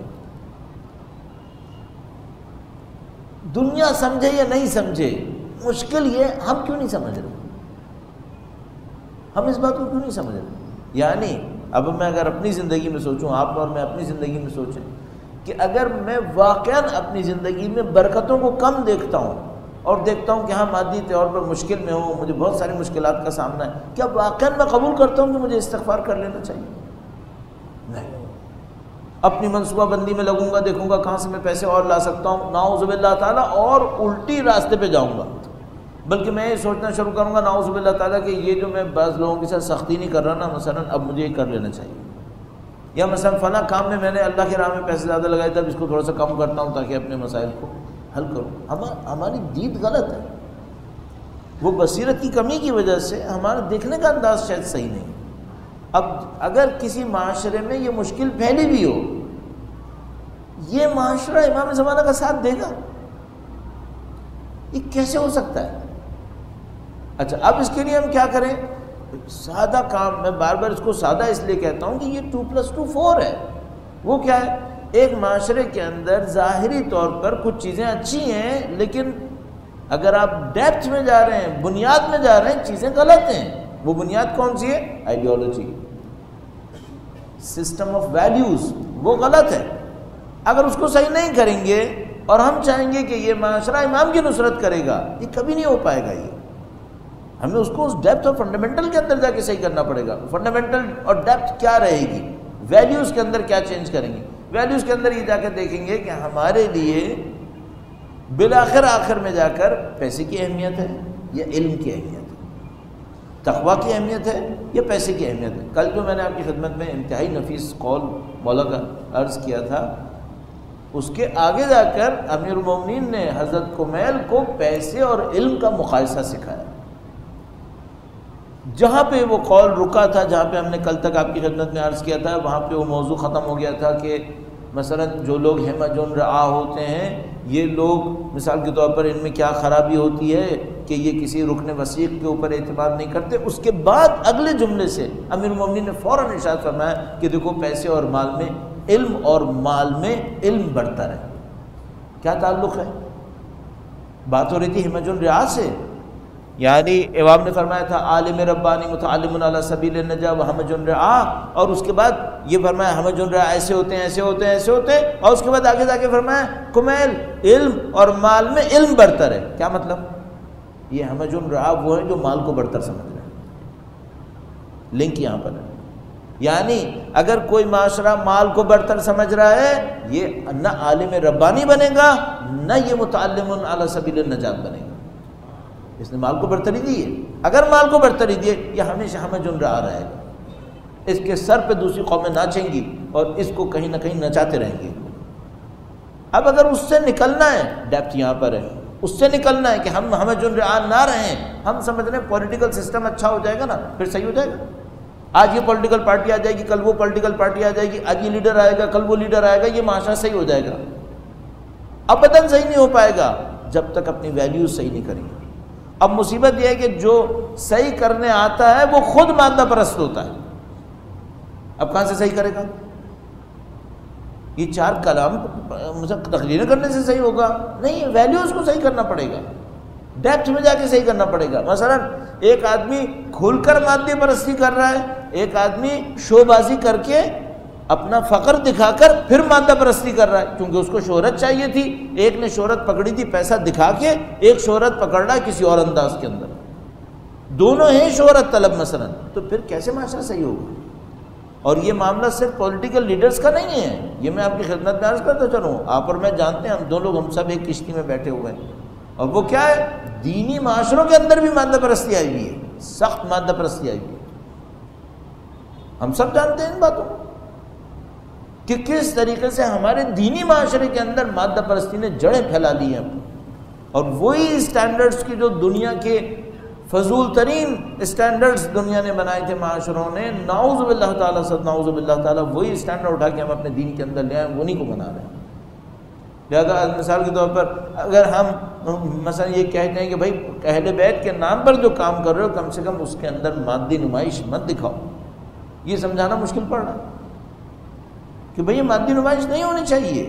دنیا سمجھے یا نہیں سمجھے، مشکل یہ ہم کیوں نہیں سمجھ رہے، ہم اس بات کو کیوں نہیں سمجھ رہے؟ یعنی اب میں اگر اپنی زندگی میں سوچوں، آپ اور میں اپنی زندگی میں سوچیں کہ اگر میں واقعاً اپنی زندگی میں برکتوں کو کم دیکھتا ہوں اور دیکھتا ہوں کہ ہاں مادی طور پر مشکل میں ہوں، مجھے بہت ساری مشکلات کا سامنا ہے، کیا واقعاً میں قبول کرتا ہوں کہ مجھے استغفار کر لینا چاہیے؟ نہیں۔ اپنی منصوبہ بندی میں لگوں گا، دیکھوں گا کہاں سے میں پیسے اور لا سکتا ہوں، نعوذ باللہ تعالیٰ، اور الٹی راستے پہ جاؤں گا، بلکہ میں یہ سوچنا شروع کروں گا نعوذ باللہ تعالیٰ کہ یہ جو میں بعض لوگوں کے ساتھ سختی نہیں کر رہا نا، مثلاً اب مجھے یہ کر لینا چاہیے، یا مثلا فلاں کام میں نے اللہ کی راہ میں پیسے زیادہ لگائے تھے، اب اس کو تھوڑا سا کم کرتا ہوں تاکہ اپنے مسائل کو حل کروں۔ ہماری دید غلط ہے، وہ بصیرت کی کمی کی وجہ سے ہمارا دیکھنے کا انداز شاید صحیح نہیں۔ اب اگر کسی معاشرے میں یہ مشکل پھیلی بھی ہو، یہ معاشرہ امام زمانہ کا ساتھ دے گا؟ یہ کیسے ہو سکتا ہے؟ اچھا اب اس کے لیے ہم کیا کریں؟ سادہ کام، میں بار بار اس کو سادہ اس لیے کہتا ہوں کہ یہ 2+2 4 ہے۔ وہ کیا ہے؟ ایک معاشرے کے اندر ظاہری طور پر کچھ چیزیں اچھی ہیں، لیکن اگر آپ ڈیپتھ میں جا رہے ہیں، بنیاد میں جا رہے ہیں، چیزیں غلط ہیں۔ وہ بنیاد کون سی ہے؟ آئیڈیالوجی، سسٹم آف ویلیوز، وہ غلط ہے۔ اگر اس کو صحیح نہیں کریں گے اور ہم چاہیں گے کہ یہ معاشرہ امام کی نصرت کرے گا، یہ کبھی نہیں ہو پائے گا۔ یہ ہمیں اس کو اس ڈیپتھ اور فنڈامنٹل کے اندر جا کے صحیح کرنا پڑے گا۔ فنڈامنٹل اور ڈیپتھ کیا رہے گی؟ ویلیوز کے اندر کیا چینج کریں گے؟ ویلیوز کے اندر یہ جا کے دیکھیں گے کہ ہمارے لیے بالآخر آخر میں جا کر پیسے کی اہمیت ہے یا علم کی اہمیت ہے، تقویٰ کی اہمیت ہے یا پیسے کی اہمیت ہے۔ کل جو میں نے آپ کی خدمت میں انتہائی نفیس قول مولا کا عرض کیا تھا اس کے آگے جا کر امیر المومنین نے حضرت کمیل کو پیسے اور علم کا مقایسہ سکھایا. جہاں پہ وہ قول رکا تھا، جہاں پہ ہم نے کل تک آپ کی خدمت میں عرض کیا تھا، وہاں پہ وہ موضوع ختم ہو گیا تھا کہ مثلا جو لوگ ہمجن رعا ہوتے ہیں، یہ لوگ مثال کے طور پر ان میں کیا خرابی ہوتی ہے کہ یہ کسی رکن وثیق کے اوپر اعتماد نہیں کرتے. اس کے بعد اگلے جملے سے امیر المومنین نے فوراً ارشاد فرمایا کہ دیکھو پیسے اور مال میں علم اور مال میں علم بڑھتا ہے. کیا تعلق ہے؟ بات ہو رہی تھی ہمجن رعا سے، یعنی امام نے فرمایا تھا عالم ربانی متعلم علی سبیل النجا و ہمجن رعا، اور اس کے بعد یہ فرمایا ہمجن رعا ایسے ہوتے ہیں ایسے ہوتے ہیں ایسے ہوتے ہیں، اور اس کے بعد آگے جا کے فرمایا کمیل علم اور مال میں علم برتر ہے. کیا مطلب؟ یہ ہمجن رعا وہ ہیں جو مال کو برتر سمجھ رہے ہیں. لنک یہاں پر ہے. یعنی اگر کوئی معاشرہ مال کو برتر سمجھ رہا ہے، یہ نہ عالم ربانی بنے گا نہ یہ متعلم علی سبیل النجات بنے گا. اس نے مال کو برتری دی ہے. اگر مال کو برتری دی ہے، یہ ہمیشہ ہمجن رعا رہے گا. اس کے سر پہ دوسری قومیں ناچیں گی اور اس کو کہیں نہ کہیں نچاتے رہیں گے. اب اگر اس سے نکلنا ہے، ڈیپتھ یہاں پر ہے، اس سے نکلنا ہے کہ ہم ہمجن رعا نہ رہیں. ہم سمجھ رہے ہیں پولیٹیکل سسٹم اچھا ہو جائے گا نا، پھر صحیح ہو جائے گا. آج یہ پولیٹیکل پارٹی آ جائے گی، کل وہ پولیٹیکل پارٹی آ جائے گی، آج یہ لیڈر آئے گا، کل وہ لیڈر آئے گا، یہ معاشرہ صحیح ہو جائے گا. ابداً صحیح نہیں ہو پائے گا جب تک اپنی ویلیوز صحیح نہیں کریں گے. اب مصیبت یہ ہے کہ جو صحیح کرنے آتا ہے وہ خود مادہ پرست ہوتا ہے. اب کہاں سے صحیح کرے گا؟ یہ چار کلام تقریریں کرنے سے صحیح ہوگا؟ نہیں، ویلیوز کو صحیح کرنا پڑے گا، ڈیپتھ میں جا کے صحیح کرنا پڑے گا. مثلا ایک آدمی کھل کر مادی پرستی کر رہا ہے، ایک آدمی شو بازی کر کے اپنا فقر دکھا کر پھر مادہ پرستی کر رہا ہے، کیونکہ اس کو شہرت چاہیے تھی. ایک نے شہرت پکڑی تھی پیسہ دکھا کے، ایک شہرت پکڑ رہا ہے کسی اور انداز کے اندر. دونوں ہیں شہرت طلب مثلا. تو پھر کیسے معاشرہ صحیح ہوگا؟ اور یہ معاملہ صرف پولیٹیکل لیڈرز کا نہیں ہے، یہ میں آپ کی خدمت میں عرض کرتا چلوں. آپ اور میں جانتے ہیں، ہم دو لوگ ہم سب ایک کشتی میں بیٹھے ہوئے ہیں. اور وہ کیا ہے؟ دینی معاشروں کے اندر بھی مادہ پرستی آئی ہوئی ہے، سخت مادہ پرستی آئی ہوئی ہے. ہم سب جانتے ہیں ان باتوں کہ کس طریقے سے ہمارے دینی معاشرے کے اندر مادہ پرستی نے جڑیں پھیلا لی ہیں. اور وہی اسٹینڈرڈز کی جو دنیا کے فضول ترین اسٹینڈرڈز دنیا نے بنائے تھے معاشروں نے، نعوذ باللہ تعالیٰ سے نعوذ باللہ تعالیٰ وہی اسٹینڈرڈ اٹھا کے ہم اپنے دین کے اندر لے آئے، انہیں کو بنا رہے ہیں. لہٰذا مثال کے طور پر اگر ہم مثلا یہ کہتے ہیں کہ بھائی اہل بیت کے نام پر جو کام کر رہے ہو کم سے کم اس کے اندر مادی نمائش مت دکھاؤ، یہ سمجھانا مشکل پڑ رہا ہے کہ بھئی یہ مادی نمائش نہیں ہونی چاہیے.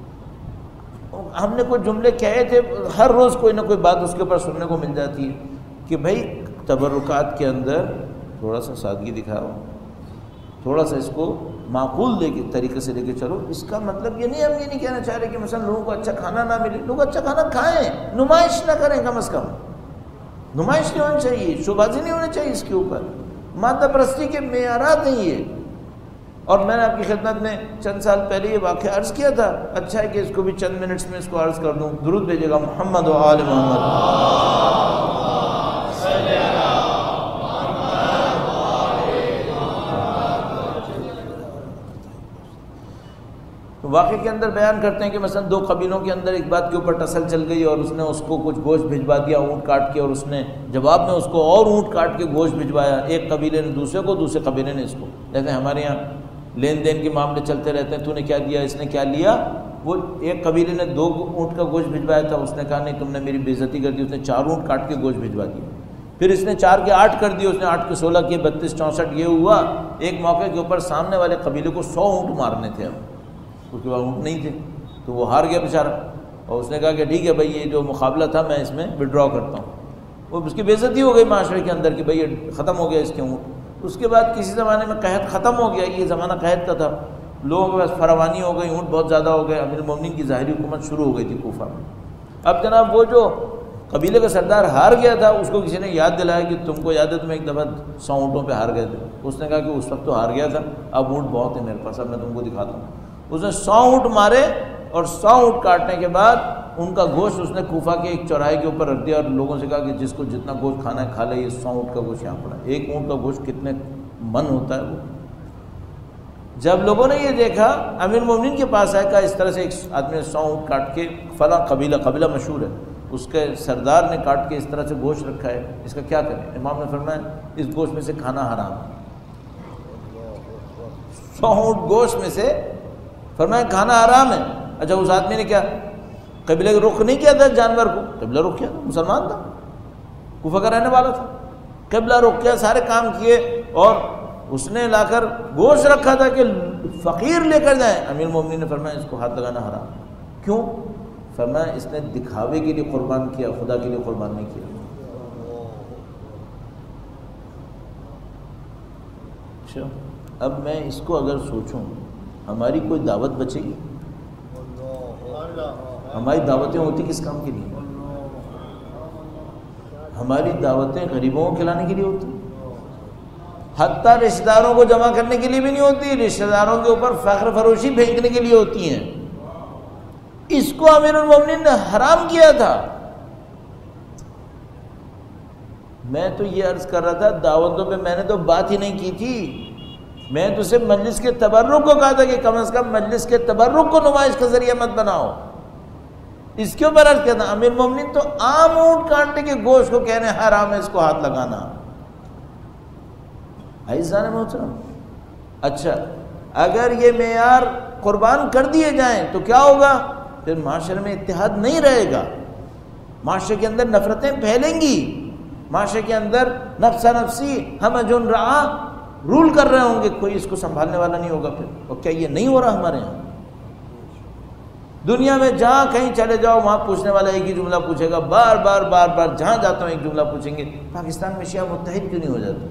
ہم نے کوئی جملے کہے تھے، ہر روز کوئی نہ کوئی بات اس کے اوپر سننے کو مل جاتی ہے کہ بھئی تبرکات کے اندر تھوڑا سا سادگی دکھاؤ، تھوڑا سا اس کو معقول طریقے سے لے کے چلو. اس کا مطلب یہ نہیں، ہم یہ نہیں کہنا چاہ رہے کہ مثلا لوگوں کو اچھا کھانا نہ ملے. لوگ اچھا کھانا کھائیں، نمائش نہ کریں. کم از کم نمائش نہیں ہونی چاہیے، شوبازی نہیں ہونی چاہیے اس کے اوپر. مادہ پرستی کے معیارات ہیں یہ. اور میں نے آپ کی خدمت میں چند سال پہلے یہ واقعہ عرض کیا تھا. اچھا ہے کہ اس کو بھی چند منٹس میں اس کو عرض کر دوں. درود بھیجیے گا محمد و آل محمد. واقعے کے اندر بیان کرتے ہیں کہ مثلا دو قبیلوں کے اندر ایک بات کے اوپر ٹسل چل گئی اور اس نے اس کو کچھ گوشت بھجوا دیا اونٹ کاٹ کے، اور اس نے جواب میں اس کو اور اونٹ کاٹ کے گوشت بھجوایا. ایک قبیلے نے دوسرے کو، دوسرے قبیلے نے اس کو. جیسے ہمارے یہاں لین دین کے معاملے چلتے رہتے ہیں، تو نے کیا دیا، اس نے کیا لیا. وہ ایک قبیلے نے 2 اونٹ کا گوشت بھجوایا تھا، اس نے کہا نہیں تم نے میری بے عزتی کر دی، اس نے 4 اونٹ کاٹ کے گوشت بھجوا دیا. پھر اس نے 4 کے 8 کر دیے، اس نے 8 کے 16 کیے، 32 64. یہ ہوا ایک موقع کے اوپر سامنے والے قبیلے کو 100 اونٹ مارنے تھے. اس کے بعد اونٹ نہیں تھے تو وہ ہار گیا بیچارہ. اور اس نے کہا کہ ٹھیک ہے بھائی یہ جو مقابلہ تھا میں اس میں وڈرا کرتا ہوں. وہ اس کی بے عزتی ہو گئی معاشرے کے اندر کہ بھائی یہ ختم ہو گیا اس کے اونٹ. اس کے بعد کسی زمانے میں قحط ختم ہو گیا، یہ زمانہ قحط کا تھا، لوگوں کے پاس فراوانی ہو گئی، اونٹ بہت زیادہ ہو گئے. امیر المومنین کی ظاہری حکومت شروع ہو گئی تھی کوفہ میں. اب جناب وہ جو قبیلے کا سردار ہار گیا تھا، اس کو کسی نے یاد دلایا کہ تم کو یاد ہے تم ایک دفعہ 100 اونٹوں پہ ہار گئے تھے. اس نے کہا کہ اس وقت تو ہار گیا تھا، اب اونٹ بہت ہیں میرے پاس، اب میں تم کو دکھاتا ہوں. اس نے 100 اونٹ مارے اور 100 اونٹ کاٹنے کے بعد ان کا گوشت اس نے کوفہ کے ایک چوراہے کے اوپر رکھ دیا اور لوگوں سے کہا کہ جس کو جتنا گوشت کھانا ہے کھا لے. یہ 100 اونٹ کا گوشت یہاں پڑا. ایک اونٹ کا گوشت کتنے من ہوتا ہے وہ. جب لوگوں نے یہ دیکھا امیر المومنین کے پاس آیا، کہا اس طرح سے ایک آدمی نے 100 اونٹ کاٹ کے، فلاں قبیلہ مشہور ہے، اس کے سردار نے کاٹ کے اس طرح سے گوشت رکھا ہے، اس کا کیا کریں؟ امام نے فرمایا اس گوشت میں سے کھانا حرام ہے۔ 100 اونٹ گوشت میں سے فرمایا کھانا حرام ہے۔ اچھا اس آدمی نے کیا قبلے کا رخ نہیں کیا تھا جانور کو؟ قبلہ رخ کیا تھا، مسلمان تھا، کوفہ کا رہنے والا تھا، قبلہ رخ کیا، سارے کام کیے، اور اس نے لا کر گوشت رکھا تھا کہ فقیر لے کر جائیں۔ امیر المومنین نے فرمایا اس کو ہاتھ لگانا حرام۔ کیوں؟ فرمایا اس نے دکھاوے کے لیے قربان کیا، خدا کے لیے قربان نہیں کیا۔ اچھا اب میں اس کو اگر سوچوں، ہماری کوئی دعوت بچے گی؟ ہماری دعوتیں ہوتی کس کام کے لیے؟ ہماری دعوتیں غریبوں کو کھلانے کے لیے ہوتی، حتیٰ رشتہ داروں کو جمع کرنے کے لیے بھی نہیں ہوتی، رشتہ داروں کے اوپر فخر فروشی پھینکنے کے لیے ہوتی ہیں۔ اس کو امیر المومنین نے حرام کیا تھا۔ میں تو یہ عرض کر رہا تھا دعوتوں پہ میں نے تو بات ہی نہیں کی تھی، میں تو صرف مجلس کے تبرک کو کہا تھا کہ کم از کم مجلس کے تبرک کو نمائش کا ذریعہ مت بناؤ۔ اس کے اوپر عرض کیا تھا امیر المومنین تو عام اونٹ کاٹنے کے گوشت کو کہنے حرام ہے اس کو ہاتھ لگانا۔ عزیزان محترم، اچھا اگر یہ معیار قربان کر دیے جائیں تو کیا ہوگا؟ پھر معاشرے میں اتحاد نہیں رہے گا، معاشرے کے اندر نفرتیں پھیلیں گی، معاشرے کے اندر نفسا نفسی ہمجن رعا رول کر رہے ہوں گے، کوئی اس کو سنبھالنے والا نہیں ہوگا پھر۔ اور کیا یہ نہیں ہو رہا ہمارے یہاں؟ دنیا میں جہاں کہیں چلے جاؤ وہاں پوچھنے والا ایک ہی جملہ پوچھے گا، بار بار جہاں جاتا ہوں ایک جملہ پوچھیں گے، پاکستان میں شیعہ متحد کیوں نہیں ہو جاتے؟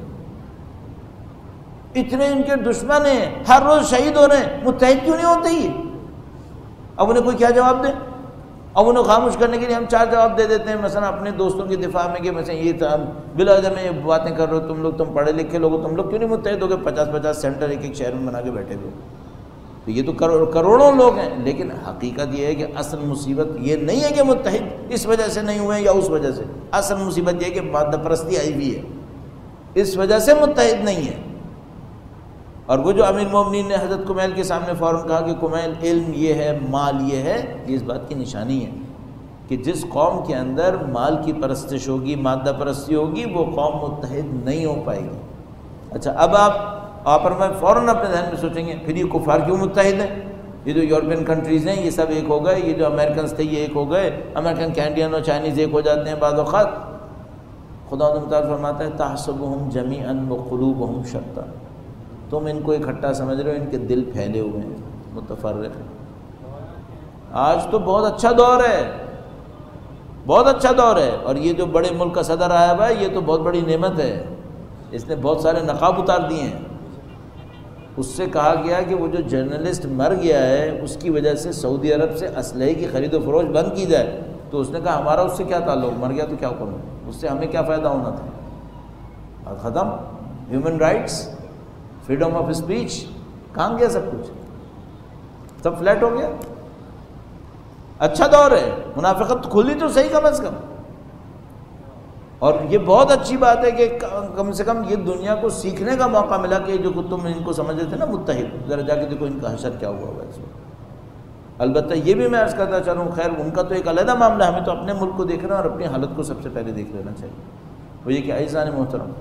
اتنے ان کے دشمن ہیں، ہر روز شہید ہو رہے ہیں، متحد کیوں نہیں ہوتے یہ؟ اب انہیں کوئی کیا جواب دے؟ اب انہیں خاموش کرنے کے لیے ہم 4 جواب دے دیتے ہیں، مثلا اپنے دوستوں کے دفاع میں کہ مثلا یہ تھا بلا وجہ میں یہ باتیں کر رہے ہو تم پڑھے لکھے لوگ ہو، تم لوگ کیوں نہیں متحد ہو گئے؟ 50 سینٹر ایک شہر میں بنا کے بیٹھے ہوئے، تو یہ تو کروڑوں لوگ ہیں۔ لیکن حقیقت یہ ہے کہ اصل مصیبت یہ نہیں ہے کہ متحد اس وجہ سے نہیں ہوئے یا اس وجہ سے، اصل مصیبت یہ ہے کہ مادہ پرستی آئی ہوئی ہے، اس وجہ سے متحد نہیں ہے۔ اور وہ جو امیر المومنین نے حضرت کمیل کے سامنے فوراً کہا کہ کمیل علم یہ ہے، مال یہ ہے، یہ اس بات کی نشانی ہے کہ جس قوم کے اندر مال کی پرستش ہوگی، مادہ پرستی ہوگی، وہ قوم متحد نہیں ہو پائے گی۔ اچھا اب آپ پر میں فوراً اپنے ذہن میں سوچیں گے پھر یہ کفار کیوں متحد ہیں؟ یہ جو یورپین کنٹریز ہیں یہ سب ایک ہو گئے، یہ جو امریکنز تھے یہ ایک ہو گئے، امریکن کینیڈین اور چائنیز ایک ہو جاتے ہیں بعض اوقات۔ خدا تعالیٰ فرماتا ہے تحسبهم جمیعا وقلوبهم شتیٰ، تم ان کو اکٹھا سمجھ رہے ہو، ان کے دل پھیلے ہوئے ہیں، متفرق ہیں۔ آج تو بہت اچھا دور ہے، بہت اچھا دور ہے، اور یہ جو بڑے ملک کا صدر آیا ہوا ہے یہ تو بہت بڑی نعمت ہے، اس نے بہت سارے نقاب اتار دیے ہیں۔ اس سے کہا گیا کہ وہ جو جرنلسٹ مر گیا ہے اس کی وجہ سے سعودی عرب سے اسلحے کی خرید و فروخت بند کی جائے، تو اس نے کہا ہمارا اس سے کیا تعلق، مر گیا تو کیا کروں، اس سے ہمیں کیا فائدہ ہونا تھا، اور ختم۔ Human rights, freedom of speech, کہاں گیا سب کچھ، سب فلیٹ ہو گیا۔ اچھا دور ہے، منافقت کھلی تو صحیح کم از کم، اور یہ بہت اچھی بات ہے کہ کم سے کم یہ دنیا کو سیکھنے کا موقع ملا کہ جو تم ان کو سمجھتے تھے نا متحد، ذرا جا کے دیکھو ان کا حشر کیا ہوا ہوا ہے اس وقت۔ البتہ یہ بھی میں عرض کرتا چلوں، خیر ان کا تو ایک علیحدہ معاملہ، ہمیں تو اپنے ملک کو دیکھنا اور اپنی حالت کو سب سے پہلے دیکھ لینا چاہیے۔ وہ یہ کہ عزیزان محترم،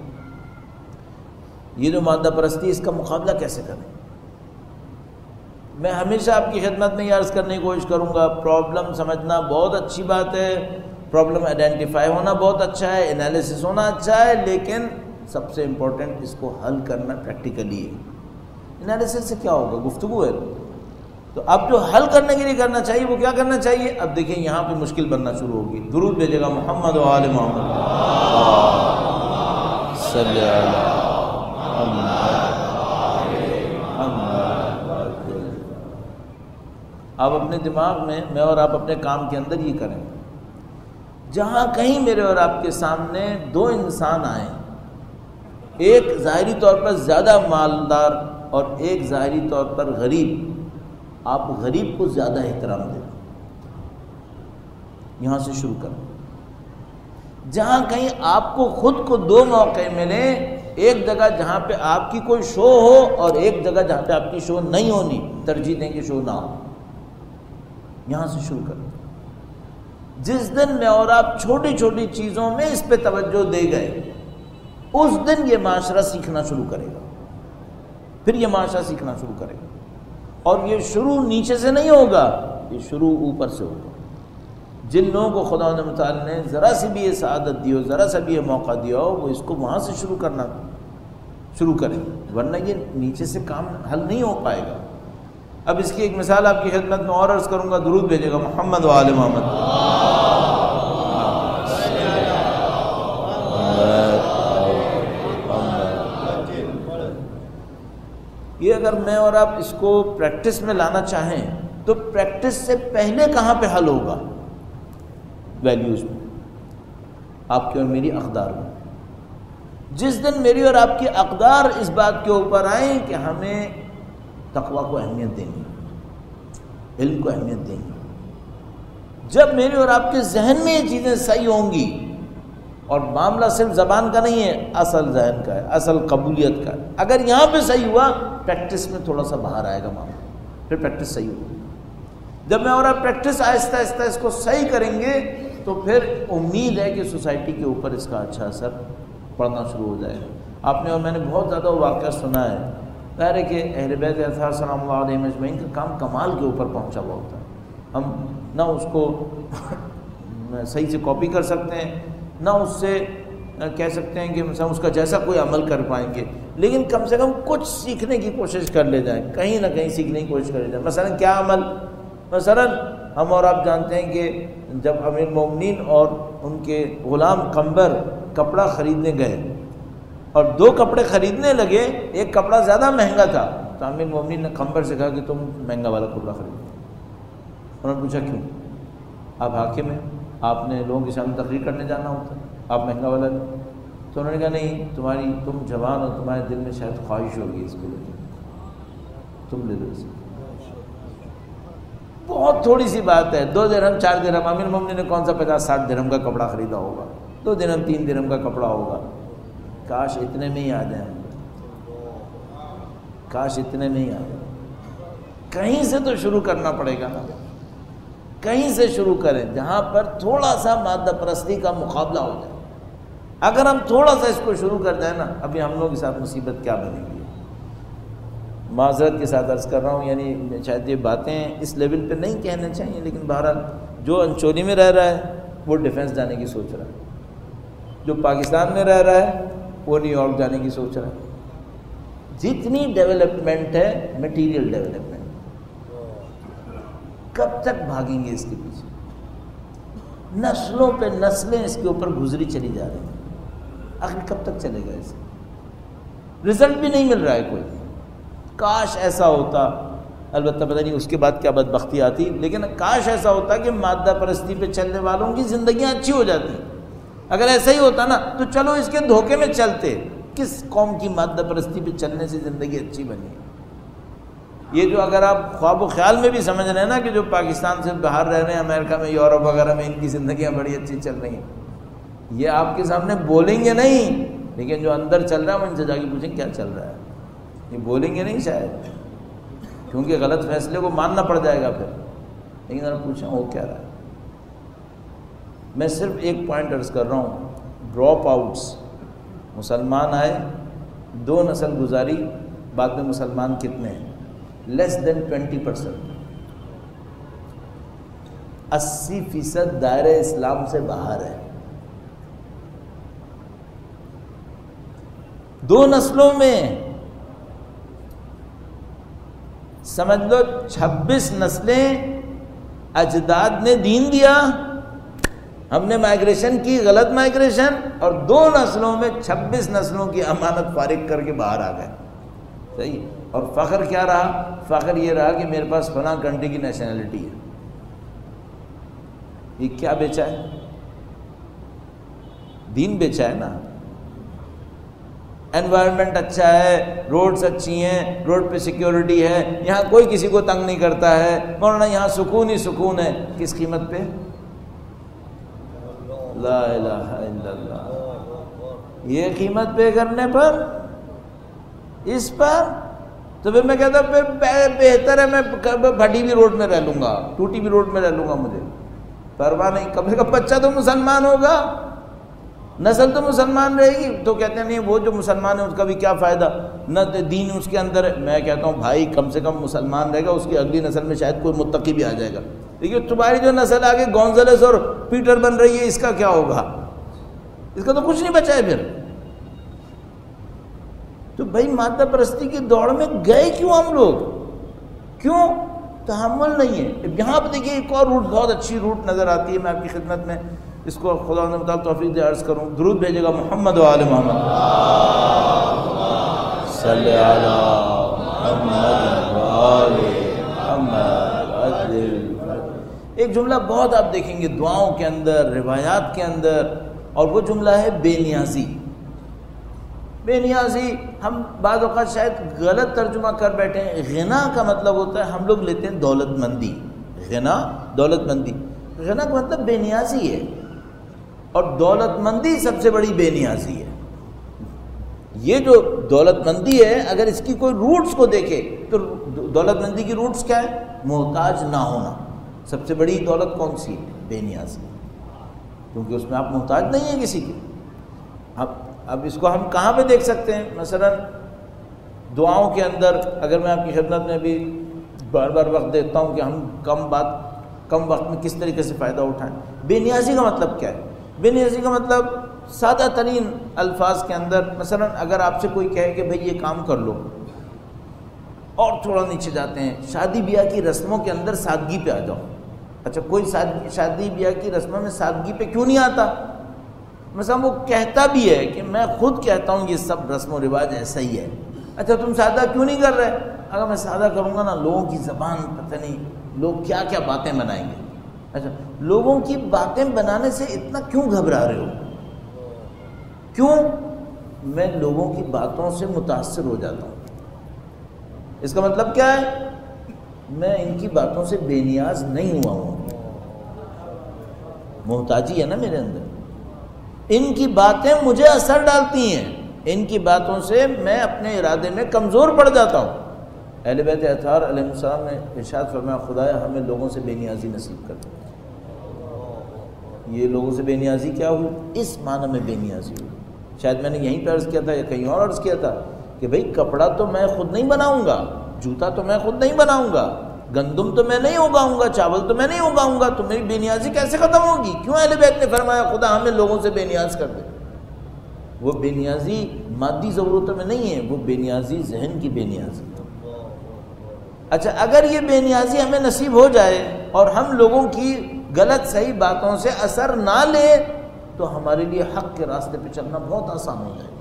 یہ جو مادہ پرستی اس کا مقابلہ کیسے کریں؟ میں ہمیشہ آپ کی خدمت میں یہ عرض کرنے کی کوشش کروں گا، پرابلم سمجھنا بہت اچھی بات ہے، پرابلم آئیڈینٹیفائی ہونا بہت اچھا ہے، انالیسس ہونا اچھا ہے، لیکن سب سے امپورٹنٹ اس کو حل کرنا پریکٹیکلی ہے۔ انالیسس سے کیا ہوگا، گفتگو ہے، تو اب جو حل کرنے کے لیے کرنا چاہیے وہ کیا کرنا چاہیے؟ اب دیکھیں یہاں پہ مشکل بننا شروع ہوگی۔ درود بھیجے گا محمد و آل محمد صلی اللہ۔ آپ اپنے دماغ میں اور آپ اپنے کام کے اندر یہ کریں، جہاں کہیں میرے اور آپ کے سامنے 2 انسان آئیں، ایک ظاہری طور پر زیادہ مالدار اور ایک ظاہری طور پر غریب، آپ غریب کو زیادہ احترام دیں، یہاں سے شروع کریں۔ جہاں کہیں آپ کو خود کو 2 موقع ملیں، ایک جگہ جہاں پہ آپ کی کوئی شو ہو اور ایک جگہ جہاں پہ آپ کی شو نہیں ہونی، ترجیح دیں کہ شو نہ ہو، یہاں سے شروع کریں۔ جس دن میں اور آپ چھوٹی چھوٹی چیزوں میں اس پہ توجہ دے گئے، اس دن یہ معاشرہ سیکھنا شروع کرے گا، پھر یہ معاشرہ سیکھنا شروع کرے گا۔ اور یہ شروع نیچے سے نہیں ہوگا، یہ شروع اوپر سے ہوگا۔ جن لوگوں کو خدا متعال نے ذرا سی بھی یہ سعادت دی ہو، ذرا سا بھی یہ موقع دیا ہو، وہ اس کو وہاں سے شروع کرنا شروع کریں، ورنہ یہ نیچے سے کام حل نہیں ہو پائے گا۔ اب اس کی ایک مثال آپ کی خدمت میں اور عرض کروں گا، درود بھیجے گا محمد و آل محمد۔ یہ اگر میں اور آپ اس کو پریکٹس میں لانا چاہیں تو پریکٹس سے پہلے کہاں پہ حل ہوگا؟ ویلیوز میں، آپ کی اور میری اقدار میں۔ جس دن میری اور آپ کی اقدار اس بات کے اوپر آئیں کہ ہمیں تقویٰ کو اہمیت دینی، علم کو اہمیت دینی، جب میری اور آپ کے ذہن میں یہ چیزیں صحیح ہوں گی، اور معاملہ صرف زبان کا نہیں ہے، اصل ذہن کا ہے، اصل قبولیت کا ہے، اگر یہاں پہ صحیح ہوا پریکٹس میں تھوڑا سا باہر آئے گا معاملہ، پھر پریکٹس صحیح ہوگی۔ جب میں اور آپ پریکٹس آہستہ آہستہ اس کو صحیح کریں گے تو پھر امید ہے کہ سوسائٹی کے اوپر اس کا اچھا اثر پڑنا شروع ہو جائے گا۔ آپ نے اور میں نے بہت زیادہ واقعہ سنا ہے، ظاہر ہے کہ اہل بیت اطہار صلی اللہ علیہ اجمعین کا کام کمال کے اوپر پہنچا ہوا ہوتا ہے، ہم نہ اس کو صحیح سے کاپی کر سکتے ہیں، نہ اس سے کہہ سکتے ہیں کہ مثلا اس کا جیسا کوئی عمل کر پائیں گے، لیکن کم سے کم کچھ سیکھنے کی کوشش کر لے جائیں، کہیں نہ کہیں سیکھنے کی کوشش کر لے جائیں۔ مثلا کیا عمل؟ مثلا ہم اور آپ جانتے ہیں کہ جب امیر المومنین اور ان کے غلام قنبر کپڑا خریدنے گئے اور 2 کپڑے خریدنے لگے، ایک کپڑا زیادہ مہنگا تھا، تو امیر المومنین نے قنبر سے کہا کہ تم مہنگا والا کپڑا خریدو۔ انہوں نے پوچھا کیوں؟ آپ حاکم ہیں، آپ نے لوگوں کے سامنے تقریر کرنے جانا ہوتا ہے، آپ مہنگا والا لیں۔ تو انہوں نے کہا نہیں، تم جوان اور تمہارے دل میں شاید خواہش ہوگی اس کو لے کے، تم لے لو اسے۔ بہت تھوڑی سی بات ہے، 2 درہم 4 درہم، امیر المومنین نے کون سا 50-60 درہم کا کپڑا خریدا ہوگا، 2 درہم 3 درہم کا کپڑا ہوگا۔ کاش اتنے میں ہی آ جائیں، کاش اتنے میں ہی آ جائیں۔ کہیں سے تو شروع کرنا پڑے گا نا، کہیں سے شروع کریں جہاں پر تھوڑا سا مادہ پرستی کا مقابلہ ہو جائے۔ اگر ہم تھوڑا سا اس کو شروع کر جائیں نا، ابھی ہم لوگ کے ساتھ مصیبت کیا بنے گی۔ معذرت کے ساتھ عرض کر رہا ہوں، یعنی شاید یہ باتیں اس لیول پہ نہیں کہنا چاہیے، لیکن بہرحال جو انچولی میں رہ رہا ہے وہ ڈیفنس جانے کی سوچ رہا ہے، جو پاکستان میں رہ رہا ہے وہ نیو یارک جانے کی سوچ رہا ہے۔ جتنی ڈیولپمنٹ ہے میٹیریل ڈیولپمنٹ، کب تک بھاگیں گے اس کے پیچھے؟ نسلوں پہ نسلیں اس کے اوپر گزری چلی جا رہی ہیں، آخر کب تک چلے گا اسے؟ رزلٹ بھی نہیں مل رہا ہے کوئی۔ کاش ایسا ہوتا، البتہ پتہ نہیں اس کے بعد کیا بدبختی آتی، لیکن کاش ایسا ہوتا کہ مادہ پرستی پہ چلنے والوں کی زندگیاں اچھی ہو جاتی۔ اگر ایسا ہی ہوتا نا تو چلو اس کے دھوکے میں چلتے، کس قوم کی مادہ پرستی پہ چلنے سے زندگی اچھی بنی؟ یہ جو اگر آپ خواب و خیال میں بھی سمجھ رہے ہیں نا کہ جو پاکستان سے باہر رہ رہے ہیں، امریکہ میں، یورپ وغیرہ میں، ان کی زندگیاں بڑی اچھی چل رہی ہیں، یہ آپ کے سامنے بولیں گے نہیں، لیکن جو اندر چل رہا ہے وہ ان سے جا کے پوچھیں کیا چل رہا ہے۔ یہ بولیں گے نہیں شاید، کیونکہ غلط فیصلے کو ماننا پڑ جائے گا پھر، لیکن اگر پوچھیں وہ کیا رہا ہے۔ میں صرف ایک پوائنٹ عرض کر رہا ہوں، ڈراپ آؤٹس، مسلمان آئے 2 نسل گزاری، بعد میں مسلمان کتنے ہیں؟ لیس دین 20%، 80% دائرہ اسلام سے باہر ہے۔ 2 نسلوں میں سمجھ لو 26 نسلیں اجداد نے دین دیا، ہم نے مائگریشن کی، غلط مائگریشن، اور 2 نسلوں میں 26 نسلوں کی امانت فارغ کر کے باہر آ گئے۔ صحیح۔ اور فخر کیا رہا؟ فخر یہ رہا کہ میرے پاس فلاں کنٹری کی نیشنلٹی ہے۔ یہ کیا بیچا ہے؟ دین بیچا ہے نا۔ انوائرمنٹ اچھا ہے، روڈز اچھی ہیں، روڈ پہ سیکیورٹی ہے، یہاں کوئی کسی کو تنگ نہیں کرتا ہے، مولانا یہاں سکون ہی سکون ہے۔ کس قیمت پہ؟ لا الہ الا اللہ۔ یہ قیمت پے کرنے پر، اس پر، تو پھر میں کہتا پھر بہتر ہے میں پھٹی بھی روڈ میں رہ لوں گا، ٹوٹی بھی روڈ میں رہ لوں گا، مجھے پرواہ نہیں، کم سے کم بچہ تو مسلمان ہوگا، نسل تو مسلمان رہے گی۔ تو کہتے ہیں نہیں وہ جو مسلمان ہے اس کا بھی کیا فائدہ، نہ دین اس کے اندر ہے۔ میں کہتا ہوں بھائی کم سے کم مسلمان رہے گا، اس کی اگلی نسل میں شاید کوئی متقی بھی آ جائے گا، لیکن تمہاری جو نسل آگے گونزلس اور پیٹر بن رہی ہے، اس کا کیا ہوگا؟ اس کا تو کچھ نہیں بچا ہے پھر۔ تو بھائی مادہ پرستی کی دوڑ میں گئے کیوں ہم لوگ؟ کیوں؟ تحمل نہیں ہے۔ یہاں پہ دیکھیے ایک اور روٹ، بہت اچھی روٹ نظر آتی ہے، میں آپ کی خدمت میں اس کو خدا نے مطالب توفیق دے عرض کروں۔ درود بھیجے گا محمد و آل محمد، صلی علی محمد و آل محمد۔ ایک جملہ بہت آپ دیکھیں گے دعاؤں کے اندر، روایات کے اندر، اور وہ جملہ ہے بے نیازی۔ بے نیازی ہم بعض اوقات شاید غلط ترجمہ کر بیٹھے ہیں۔ غنا کا مطلب ہوتا ہے، ہم لوگ لیتے ہیں دولت مندی، غنا دولت مندی، غنا کا مطلب بے نیازی ہے، اور دولت مندی سب سے بڑی بے نیازی ہے۔ یہ جو دولت مندی ہے اگر اس کی کوئی روٹس کو دیکھے تو دولت مندی کی روٹس کیا ہے؟ محتاج نہ ہونا۔ سب سے بڑی دولت کون سی ہے؟ بے نیازی، کیونکہ اس میں آپ محتاج نہیں ہیں کسی کے۔ اب اس کو ہم کہاں پہ دیکھ سکتے ہیں؟ مثلا دعاؤں کے اندر، اگر میں آپ کی خدمت میں بھی بار بار وقت دیتا ہوں کہ ہم کم وقت میں کس طریقے سے فائدہ اٹھائیں۔ بے نیازی کا مطلب کیا ہے؟ بے نیازی کا مطلب سادہ ترین الفاظ کے اندر، مثلا اگر آپ سے کوئی کہے کہ بھئی یہ کام کر لو، اور تھوڑا نیچے جاتے ہیں، شادی بیاہ کی رسموں کے اندر سادگی پہ آ جاؤ۔ اچھا کوئی شادی بیاہ کی رسموں میں سادگی پہ کیوں نہیں آتا؟ مثلا وہ کہتا بھی ہے کہ میں خود کہتا ہوں یہ سب رسم و رواج ایسا ہی ہے، اچھا تم سادہ کیوں نہیں کر رہے؟ اگر میں سادہ کروں گا نا لوگوں کی زبان پتہ نہیں لوگ کیا کیا باتیں بنائیں گے۔ اچھا لوگوں کی باتیں بنانے سے اتنا کیوں گھبرا رہے ہو؟ کیوں؟ میں لوگوں کی باتوں سے متاثر ہو جاتا ہوں۔ اس کا مطلب کیا ہے؟ میں ان کی باتوں سے بے نیاز نہیں ہوا ہوں، محتاجی ہے نا میرے اندر۔ ان کی باتیں مجھے اثر ڈالتی ہیں، ان کی باتوں سے میں اپنے ارادے میں کمزور پڑ جاتا ہوں۔ اہل بیت اطہار علیہ السلام نے ارشاد فرمایا خدایا ہمیں لوگوں سے بے نیازی نصیب کر دے۔ یہ لوگوں سے بے نیازی کیا ہوئی؟ اس معنی میں بے نیازی ہوئی۔ شاید میں نے یہیں پہ عرض کیا تھا یا کہیں اور عرض کیا تھا کہ بھئی کپڑا تو میں خود نہیں بناؤں گا، جوتا تو میں خود نہیں بناؤں گا، گندم تو میں نہیں اگاؤں گا، چاول تو میں نہیں اگاؤں گا، تو میری بے نیازی کیسے ختم ہوگی؟ کیوں اہل بیت نے فرمایا خدا ہمیں لوگوں سے بے نیاز کر دے؟ وہ بے نیازی مادی ضرورتوں میں نہیں ہے، وہ بے نیازی ذہن کی بے نیازی۔ اچھا اگر یہ بے نیازی ہمیں نصیب ہو جائے اور ہم لوگوں کی غلط صحیح باتوں سے اثر نہ لیں تو ہمارے لیے حق کے راستے پہ چلنا بہت آسان ہو جائے۔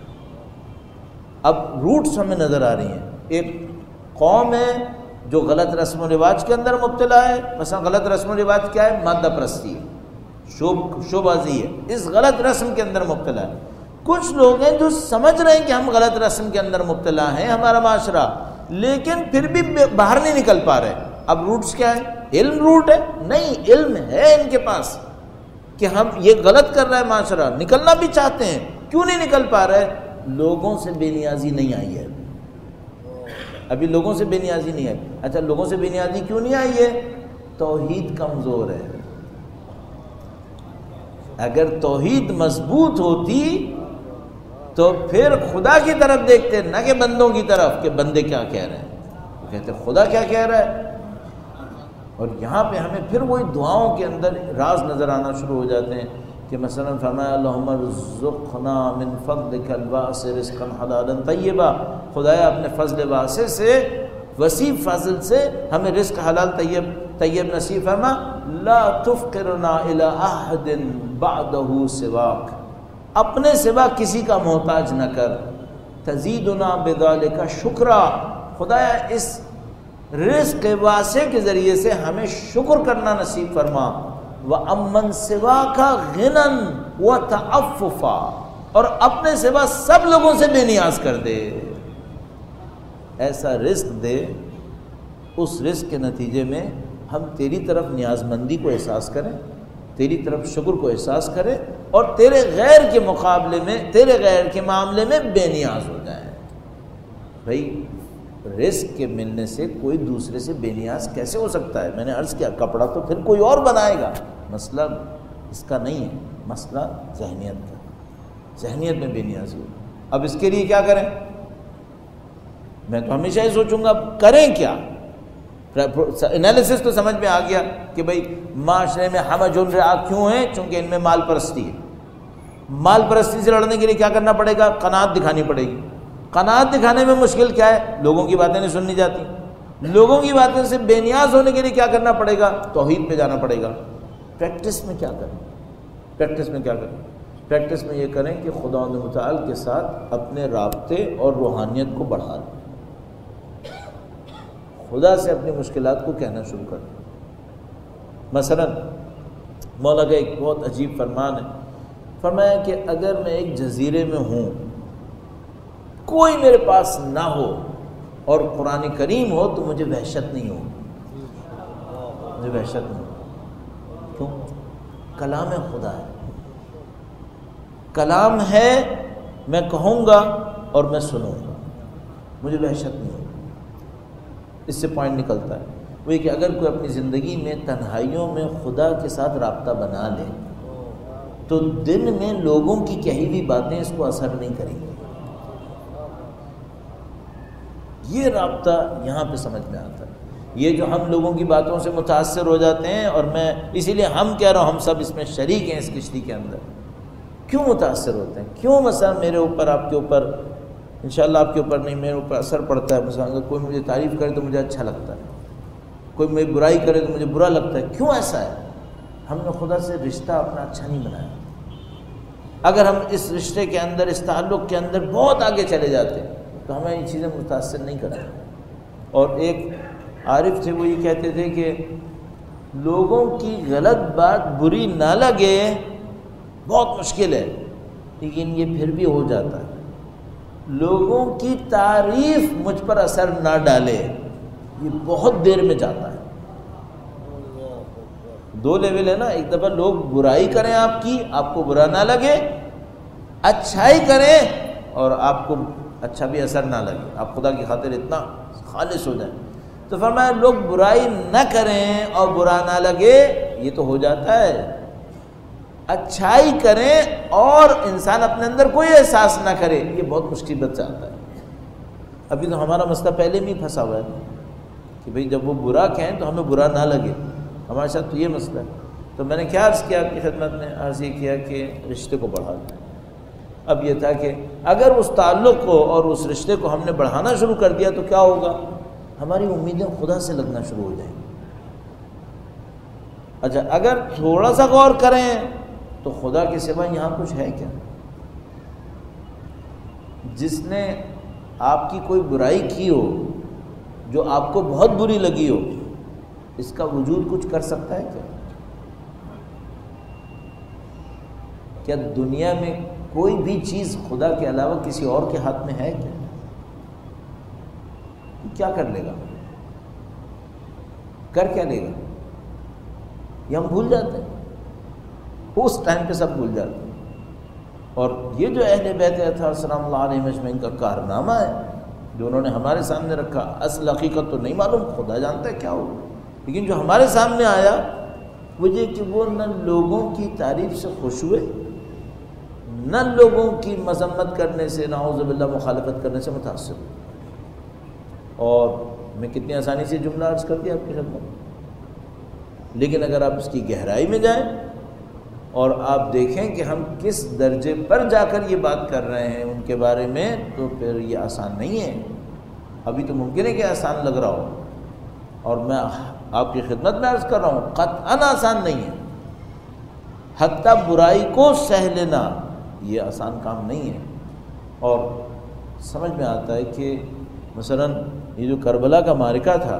اب روٹس ہمیں نظر آ رہی ہیں۔ ایک قوم ہے جو غلط رسم و رواج کے اندر مبتلا ہے، مثلا غلط رسم و رواج کیا ہے؟ مادہ پرستی ہے، شو بازی ہے، اس غلط رسم کے اندر مبتلا ہے۔ کچھ لوگ ہیں جو سمجھ رہے ہیں کہ ہم غلط رسم کے اندر مبتلا ہیں ہمارا معاشرہ، لیکن پھر بھی باہر نہیں نکل پا رہے۔ اب روٹس کیا ہے؟ علم روٹ ہے؟ نہیں، علم ہے ان کے پاس کہ ہم یہ غلط کر رہا ہے معاشرہ، نکلنا بھی چاہتے ہیں، کیوں نہیں نکل پا رہے؟ لوگوں سے بے نیازی نہیں آئی ہے، ابھی لوگوں سے بے نیازی نہیں آئی۔ اچھا لوگوں سے بے نیازی کیوں نہیں آئی ہے؟ توحید کمزور ہے۔ اگر توحید مضبوط ہوتی تو پھر خدا کی طرف دیکھتے، نہ کہ بندوں کی طرف کہ بندے کیا کہہ رہے ہیں، وہ کہتے خدا کیا کہہ رہا ہے۔ اور یہاں پہ ہمیں پھر وہی دعاؤں کے اندر راز نظر آنا شروع ہو جاتے ہیں کہ مثلا فرمایا اللہم ارزقنا من فضلک الواسع رزقا حلالا طیبا، خدایا اپنے فضل واسع سے، وسیع فضل سے ہمیں رزق حلال طیب نصیب فرما، لا تفقرنا الی احد بعدہ سواک، اپنے سوا کسی کا محتاج نہ کر، تزیدنا بذالک شکرا، خدایا اس رزق واسع کے ذریعے سے ہمیں شکر کرنا نصیب فرما، وَأَمَّنْ سِوَاكَ غِنًا وَتَعَفُّفًا، اور اپنے سوا سب لوگوں سے بے نیاز کر دے، ایسا رزق دے اس رزق کے نتیجے میں ہم تیری طرف نیاز مندی کو احساس کریں، تیری طرف شکر کو احساس کرے اور تیرے غیر کے مقابلے میں، تیرے غیر کے معاملے میں بے نیاز ہو جائیں۔ بھائی رزق کے ملنے سے کوئی دوسرے سے بے نیاز کیسے ہو سکتا ہے؟ میں نے عرض کیا کپڑا تو پھر کوئی اور بنائے گا، مسئلہ اس کا نہیں ہے، مسئلہ ذہنیت کا، ذہنیت میں بے نیازی ہو۔ اب اس کے لیے کیا کریں؟ میں تو ہمیشہ ہی سوچوں گا کریں کیا؟ انالیسس تو سمجھ میں آ گیا کہ بھئی معاشرے میں حمج الرعا کیوں ہیں؟ چونکہ ان میں مال پرستی ہے۔ مال پرستی سے لڑنے کے لیے کیا کرنا پڑے گا؟ قناعت دکھانی پڑے گی۔ قناعت دکھانے میں مشکل کیا ہے؟ لوگوں کی باتیں نہیں سننی جاتی۔ لوگوں کی باتیں سے بے نیاز ہونے کے لیے کیا کرنا پڑے گا؟ توحید پہ جانا پڑے گا۔ پریکٹس میں کیا کریں؟ پریکٹس میں کیا کریں؟ پریکٹس میں یہ کریں کہ خداوند متعال کے ساتھ اپنے رابطے اور روحانیت کو بڑھا لیں، خدا سے اپنی مشکلات کو کہنا شروع کر دیں۔ مثلا مولا کا ایک بہت عجیب فرمان ہے، فرمایا کہ اگر میں ایک جزیرے میں ہوں، کوئی میرے پاس نہ ہو اور قرآن کریم ہو تو مجھے وحشت نہیں ہو، مجھے وحشت نہیں ہو۔ کیوں؟ کلام خدا ہے، کلام ہے، میں کہوں گا اور میں سنوں گا، مجھے وحشت نہیں ہوگی۔ اس سے پوائنٹ نکلتا ہے وہ یہ کہ اگر کوئی اپنی زندگی میں تنہائیوں میں خدا کے ساتھ رابطہ بنا لے تو دن میں لوگوں کی کہی ہوئی باتیں اس کو اثر نہیں کریں گی۔ یہ رابطہ یہاں پہ سمجھ میں آتا ہے۔ یہ جو ہم لوگوں کی باتوں سے متاثر ہو جاتے ہیں، اور میں اسی لیے ہم کہہ رہا ہوں، ہم سب اس میں شریک ہیں اس کشتی کے اندر، کیوں متاثر ہوتے ہیں؟ کیوں مثلا میرے اوپر، آپ کے اوپر، انشاءاللہ آپ کے اوپر نہیں، میرے اوپر اثر پڑتا ہے؟ مثلا اگر کوئی مجھے تعریف کرے تو مجھے اچھا لگتا ہے، کوئی میری برائی کرے تو مجھے برا لگتا ہے۔ کیوں ایسا ہے؟ ہم نے خدا سے رشتہ اپنا اچھا نہیں بنایا۔ اگر ہم اس رشتے کے اندر، اس تعلق کے اندر بہت آگے چلے جاتے تو ہمیں یہ چیزیں متاثر نہیں کرتی۔ اور ایک عارف تھے، وہ یہ کہتے تھے کہ لوگوں کی غلط بات بری نہ لگے بہت مشکل ہے، لیکن یہ پھر بھی ہو جاتا ہے۔ لوگوں کی تعریف مجھ پر اثر نہ ڈالے، یہ بہت دیر میں جاتا ہے۔ دو لیول ہے نا، ایک دفعہ لوگ برائی کریں آپ کی، آپ کو برا نہ لگے، اچھائی کریں اور آپ کو اچھا بھی اثر نہ لگے، آپ خدا کی خاطر اتنا خالص ہو جائیں۔ تو فرمایا لوگ برائی نہ کریں اور برا نہ لگے، یہ تو ہو جاتا ہے۔ اچھائی کریں اور انسان اپنے اندر کوئی احساس نہ کرے، یہ بہت مشکل سے آتا ہے۔ ابھی تو ہمارا مسئلہ پہلے میں ہی پھنسا ہوا ہے کہ بھئی جب وہ برا کہیں تو ہمیں برا نہ لگے، ہمارے ساتھ تو یہ مسئلہ ہے۔ تو میں نے کیا عرض کیا آپ کی خدمت میں؟ عرض یہ کیا کہ رشتے کو بڑھا دیں۔ اب یہ تھا کہ اگر اس تعلق کو اور اس رشتے کو ہم نے بڑھانا شروع کر دیا تو کیا ہوگا؟ ہماری امیدیں خدا سے لگنا شروع ہو جائیں گی۔ اچھا اگر تھوڑا سا غور کریں تو خدا کے سوا یہاں کچھ ہے کیا؟ جس نے آپ کی کوئی برائی کی ہو، جو آپ کو بہت بری لگی ہو، اس کا وجود کچھ کر سکتا ہے کیا؟ کیا دنیا میں کوئی بھی چیز خدا کے علاوہ کسی اور کے ہاتھ میں ہے کیا؟ کیا کر لے گا؟ کر کیا لے گا؟ یہ ہم بھول جاتے ہیں، اس ٹائم پہ سب بھول جاتے ہیں۔ اور یہ جو اہل بیت اطہار سلام اللہ علیہ اجمعین کا کارنامہ ہے جو انہوں نے ہمارے سامنے رکھا، اصل حقیقت تو نہیں معلوم، خدا جانتا ہے کیا ہو، لیکن جو ہمارے سامنے آیا وہ یہ کہ وہ نہ لوگوں کی تعریف سے خوش ہوئے، نہ لوگوں کی مذمت کرنے سے، نعوذ باللہ مخالفت کرنے سے متاثر ہوئے۔ اور میں کتنی آسانی سے جملہ عرض کر دیا آپ کی خدمت میں، لیکن اگر آپ اس کی گہرائی میں جائیں اور آپ دیکھیں کہ ہم کس درجے پر جا کر یہ بات کر رہے ہیں ان کے بارے میں، تو پھر یہ آسان نہیں ہے۔ ابھی تو ممکن ہے کہ آسان لگ رہا ہو، اور میں آپ کی خدمت میں عرض کر رہا ہوں قطعاً آسان نہیں ہے۔ حتیٰ برائی کو سہ لینا یہ آسان کام نہیں ہے۔ اور سمجھ میں آتا ہے کہ مثلاً یہ جو کربلا کا معرکہ تھا،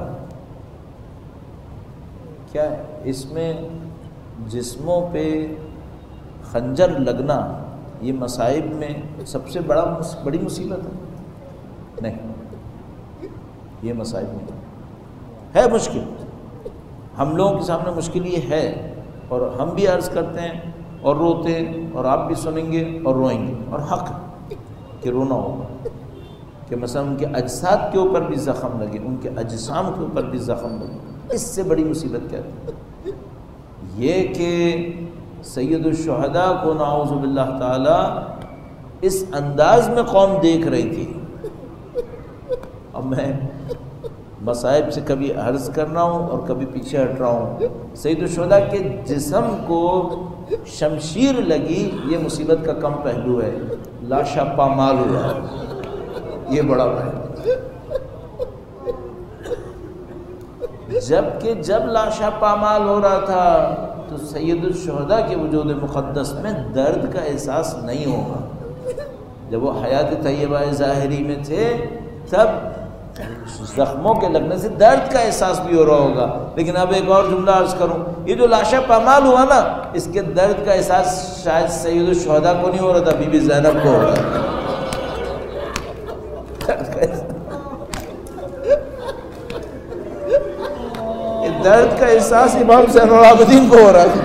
کیا ہے اس میں جسموں پہ خنجر لگنا یہ مصائب میں سب سے بڑی مصیبت ہے؟ نہیں، یہ مصائب نہیں ہے، مشکل ہم لوگوں کے سامنے مشکل یہ ہے اور ہم بھی عرض کرتے ہیں اور روتے ہیں، اور آپ بھی سنیں گے اور روئیں گے، اور حق کہ رونا ہوگا، کہ مثلا ان کے اجساد کے اوپر بھی زخم لگے، ان کے اجسام کے اوپر بھی زخم لگے، اس سے بڑی مصیبت کیا تھی؟ یہ کہ سید الشہداء کو نعوذ باللہ تعالی اس انداز میں قوم دیکھ رہی تھی۔ اب میں مصائب سے کبھی عرض کر رہا ہوں اور کبھی پیچھے ہٹ رہا ہوں، سید الشہداء کے جسم کو شمشیر لگی، یہ مصیبت کا کم پہلو ہے، لاشا پامال ہوا، یہ بڑا پہلو۔ جبکہ جب لاشا پامال ہو رہا تھا تو سید الشہداء کے وجود مقدس میں درد کا احساس نہیں ہوگا۔ جب وہ حیات طیبہ ظاہری میں تھے تب زخموں کے لگنے سے درد کا احساس بھی ہو رہا ہوگا، لیکن اب ایک اور جملہ عرض کروں، یہ جو لاشا پامال ہوا نا، اس کے درد کا احساس شاید سید الشہداء کو نہیں ہو رہا تھا، بی بی زینب کو ہو رہا تھا۔ درد کا احساس امام زین العابدین کو ہو رہا تھا۔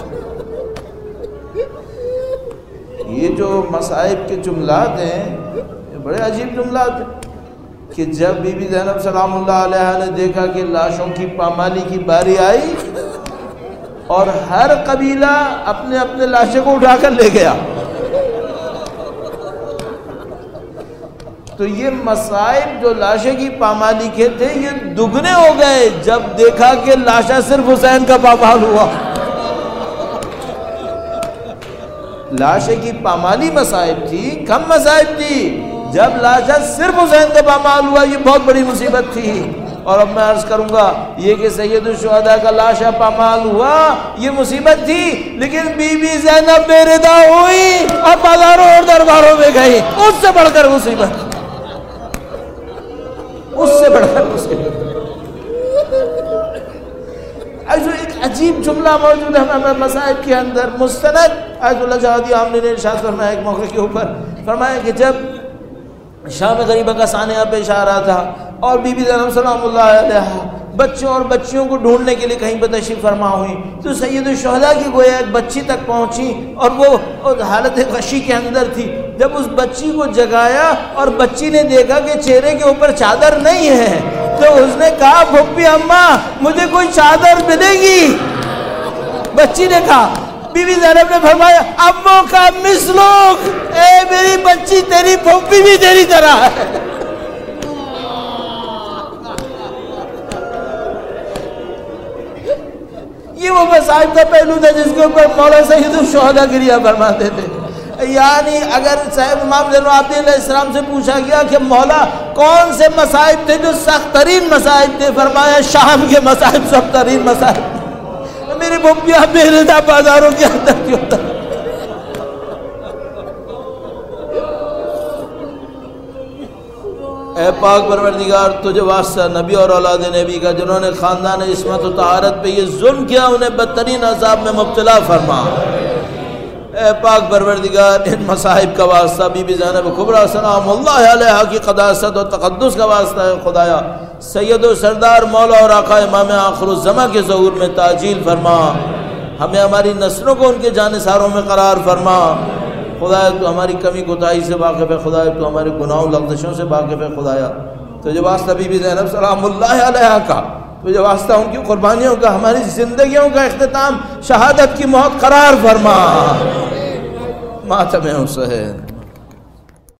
یہ جو مصائب کے جملات ہیں یہ بڑے عجیب جملات ہیں، کہ جب بی بی زینب سلام اللہ علیہا نے دیکھا کہ لاشوں کی پامالی کی باری آئی اور ہر قبیلہ اپنے اپنے لاشوں کو اٹھا کر لے گیا، تو یہ مصائب جو لاشے کی پامالی کے تھے یہ دگنے ہو گئے جب دیکھا کہ لاشا صرف حسین کا پامال ہوا۔ لاشے کی پامالی مصائب تھی، کم مصائب تھی، جب لاشا صرف حسین کا پامال ہوا یہ بہت بڑی مصیبت تھی۔ اور اب میں عرض کروں گا یہ کہ سید الشہداء کا لاشا پامال ہوا یہ مصیبت تھی، لیکن بی بی زینب بے ردا ہوئی اور بازاروں اور درباروں میں گئی، اس سے بڑھ کر مصیبت، اس سے بڑھ کر مصیبت۔ ایک عجیب جملہ موجود ہے ہمیں مصائب کے اندر، مستند آیت اللہ جہادی عاملی نے ارشاد فرمایا ایک موقع کے اوپر، فرمایا کہ جب شام غریبہ کا سانحہ پیش آ رہا تھا اور بی بی زینب سلام اللہ علیہا بچوں اور بچیوں کو ڈھونڈنے کے لیے کہیں پہ تشریف فرما ہوئی، تو سید الشہداء کی گویا ایک بچی تک پہنچی اور وہ حالت غشی کے اندر تھی۔ جب اس بچی کو جگایا اور بچی نے دیکھا کہ چہرے کے اوپر چادر نہیں ہے تو اس نے کہا پھوپھی اماں مجھے کوئی چادر ملے گی؟ بچی نے کہا، بی بی زینب نے فرمایا اموں کا مثلوک، اے میری بچی تیری پھوپھی بھی تیری طرح ہے۔ یہ وہ مصائب کا پہلو تھا جس کے اوپر مولا سید الشہداء گریہ فرماتے تھے۔ یعنی اگر صاحب امام زین العابدین علیہ السلام سے پوچھا گیا کہ مولا کون سے مصائب تھے جو سخت ترین مصائب تھے، فرمایا شام کے مصائب سخت ترین مصائب، میری بھوپیاں بے ردا بازاروں کے اندر کیوں تھا۔ اے پاک پروردگار تجھے واسطہ نبی اور اولاد نبی کا جنہوں نے خاندان عصمت و طہارت پہ یہ ظلم کیا انہیں بدترین عذاب میں مبتلا فرما۔ اے پاک پروردگار ان مصائب کا واسطہ بی بی زینب کبریٰ سلام اللہ علیہا کی قداست و تقدس کا واسطہ ہے خدایا، سید و سردار مولا اور آقا امام آخر الزماں کے ظہور میں تعجیل فرما، ہمیں ہماری نسلوں کو ان کے جانثاروں میں قرار فرما۔ خدایا تو ہماری کمی کوتاہی سے واقف ہے، خدایا تو ہمارے گناہوں لغزشوں سے واقف ہے، خدایا تجھے واسطہ بی بی زینب سلام اللہ علیہا کا، تجھے واسطہ ان کی قربانیوں کا، ہماری زندگیوں کا اختتام شہادت کی موت قرار فرما۔ ماتم حسین۔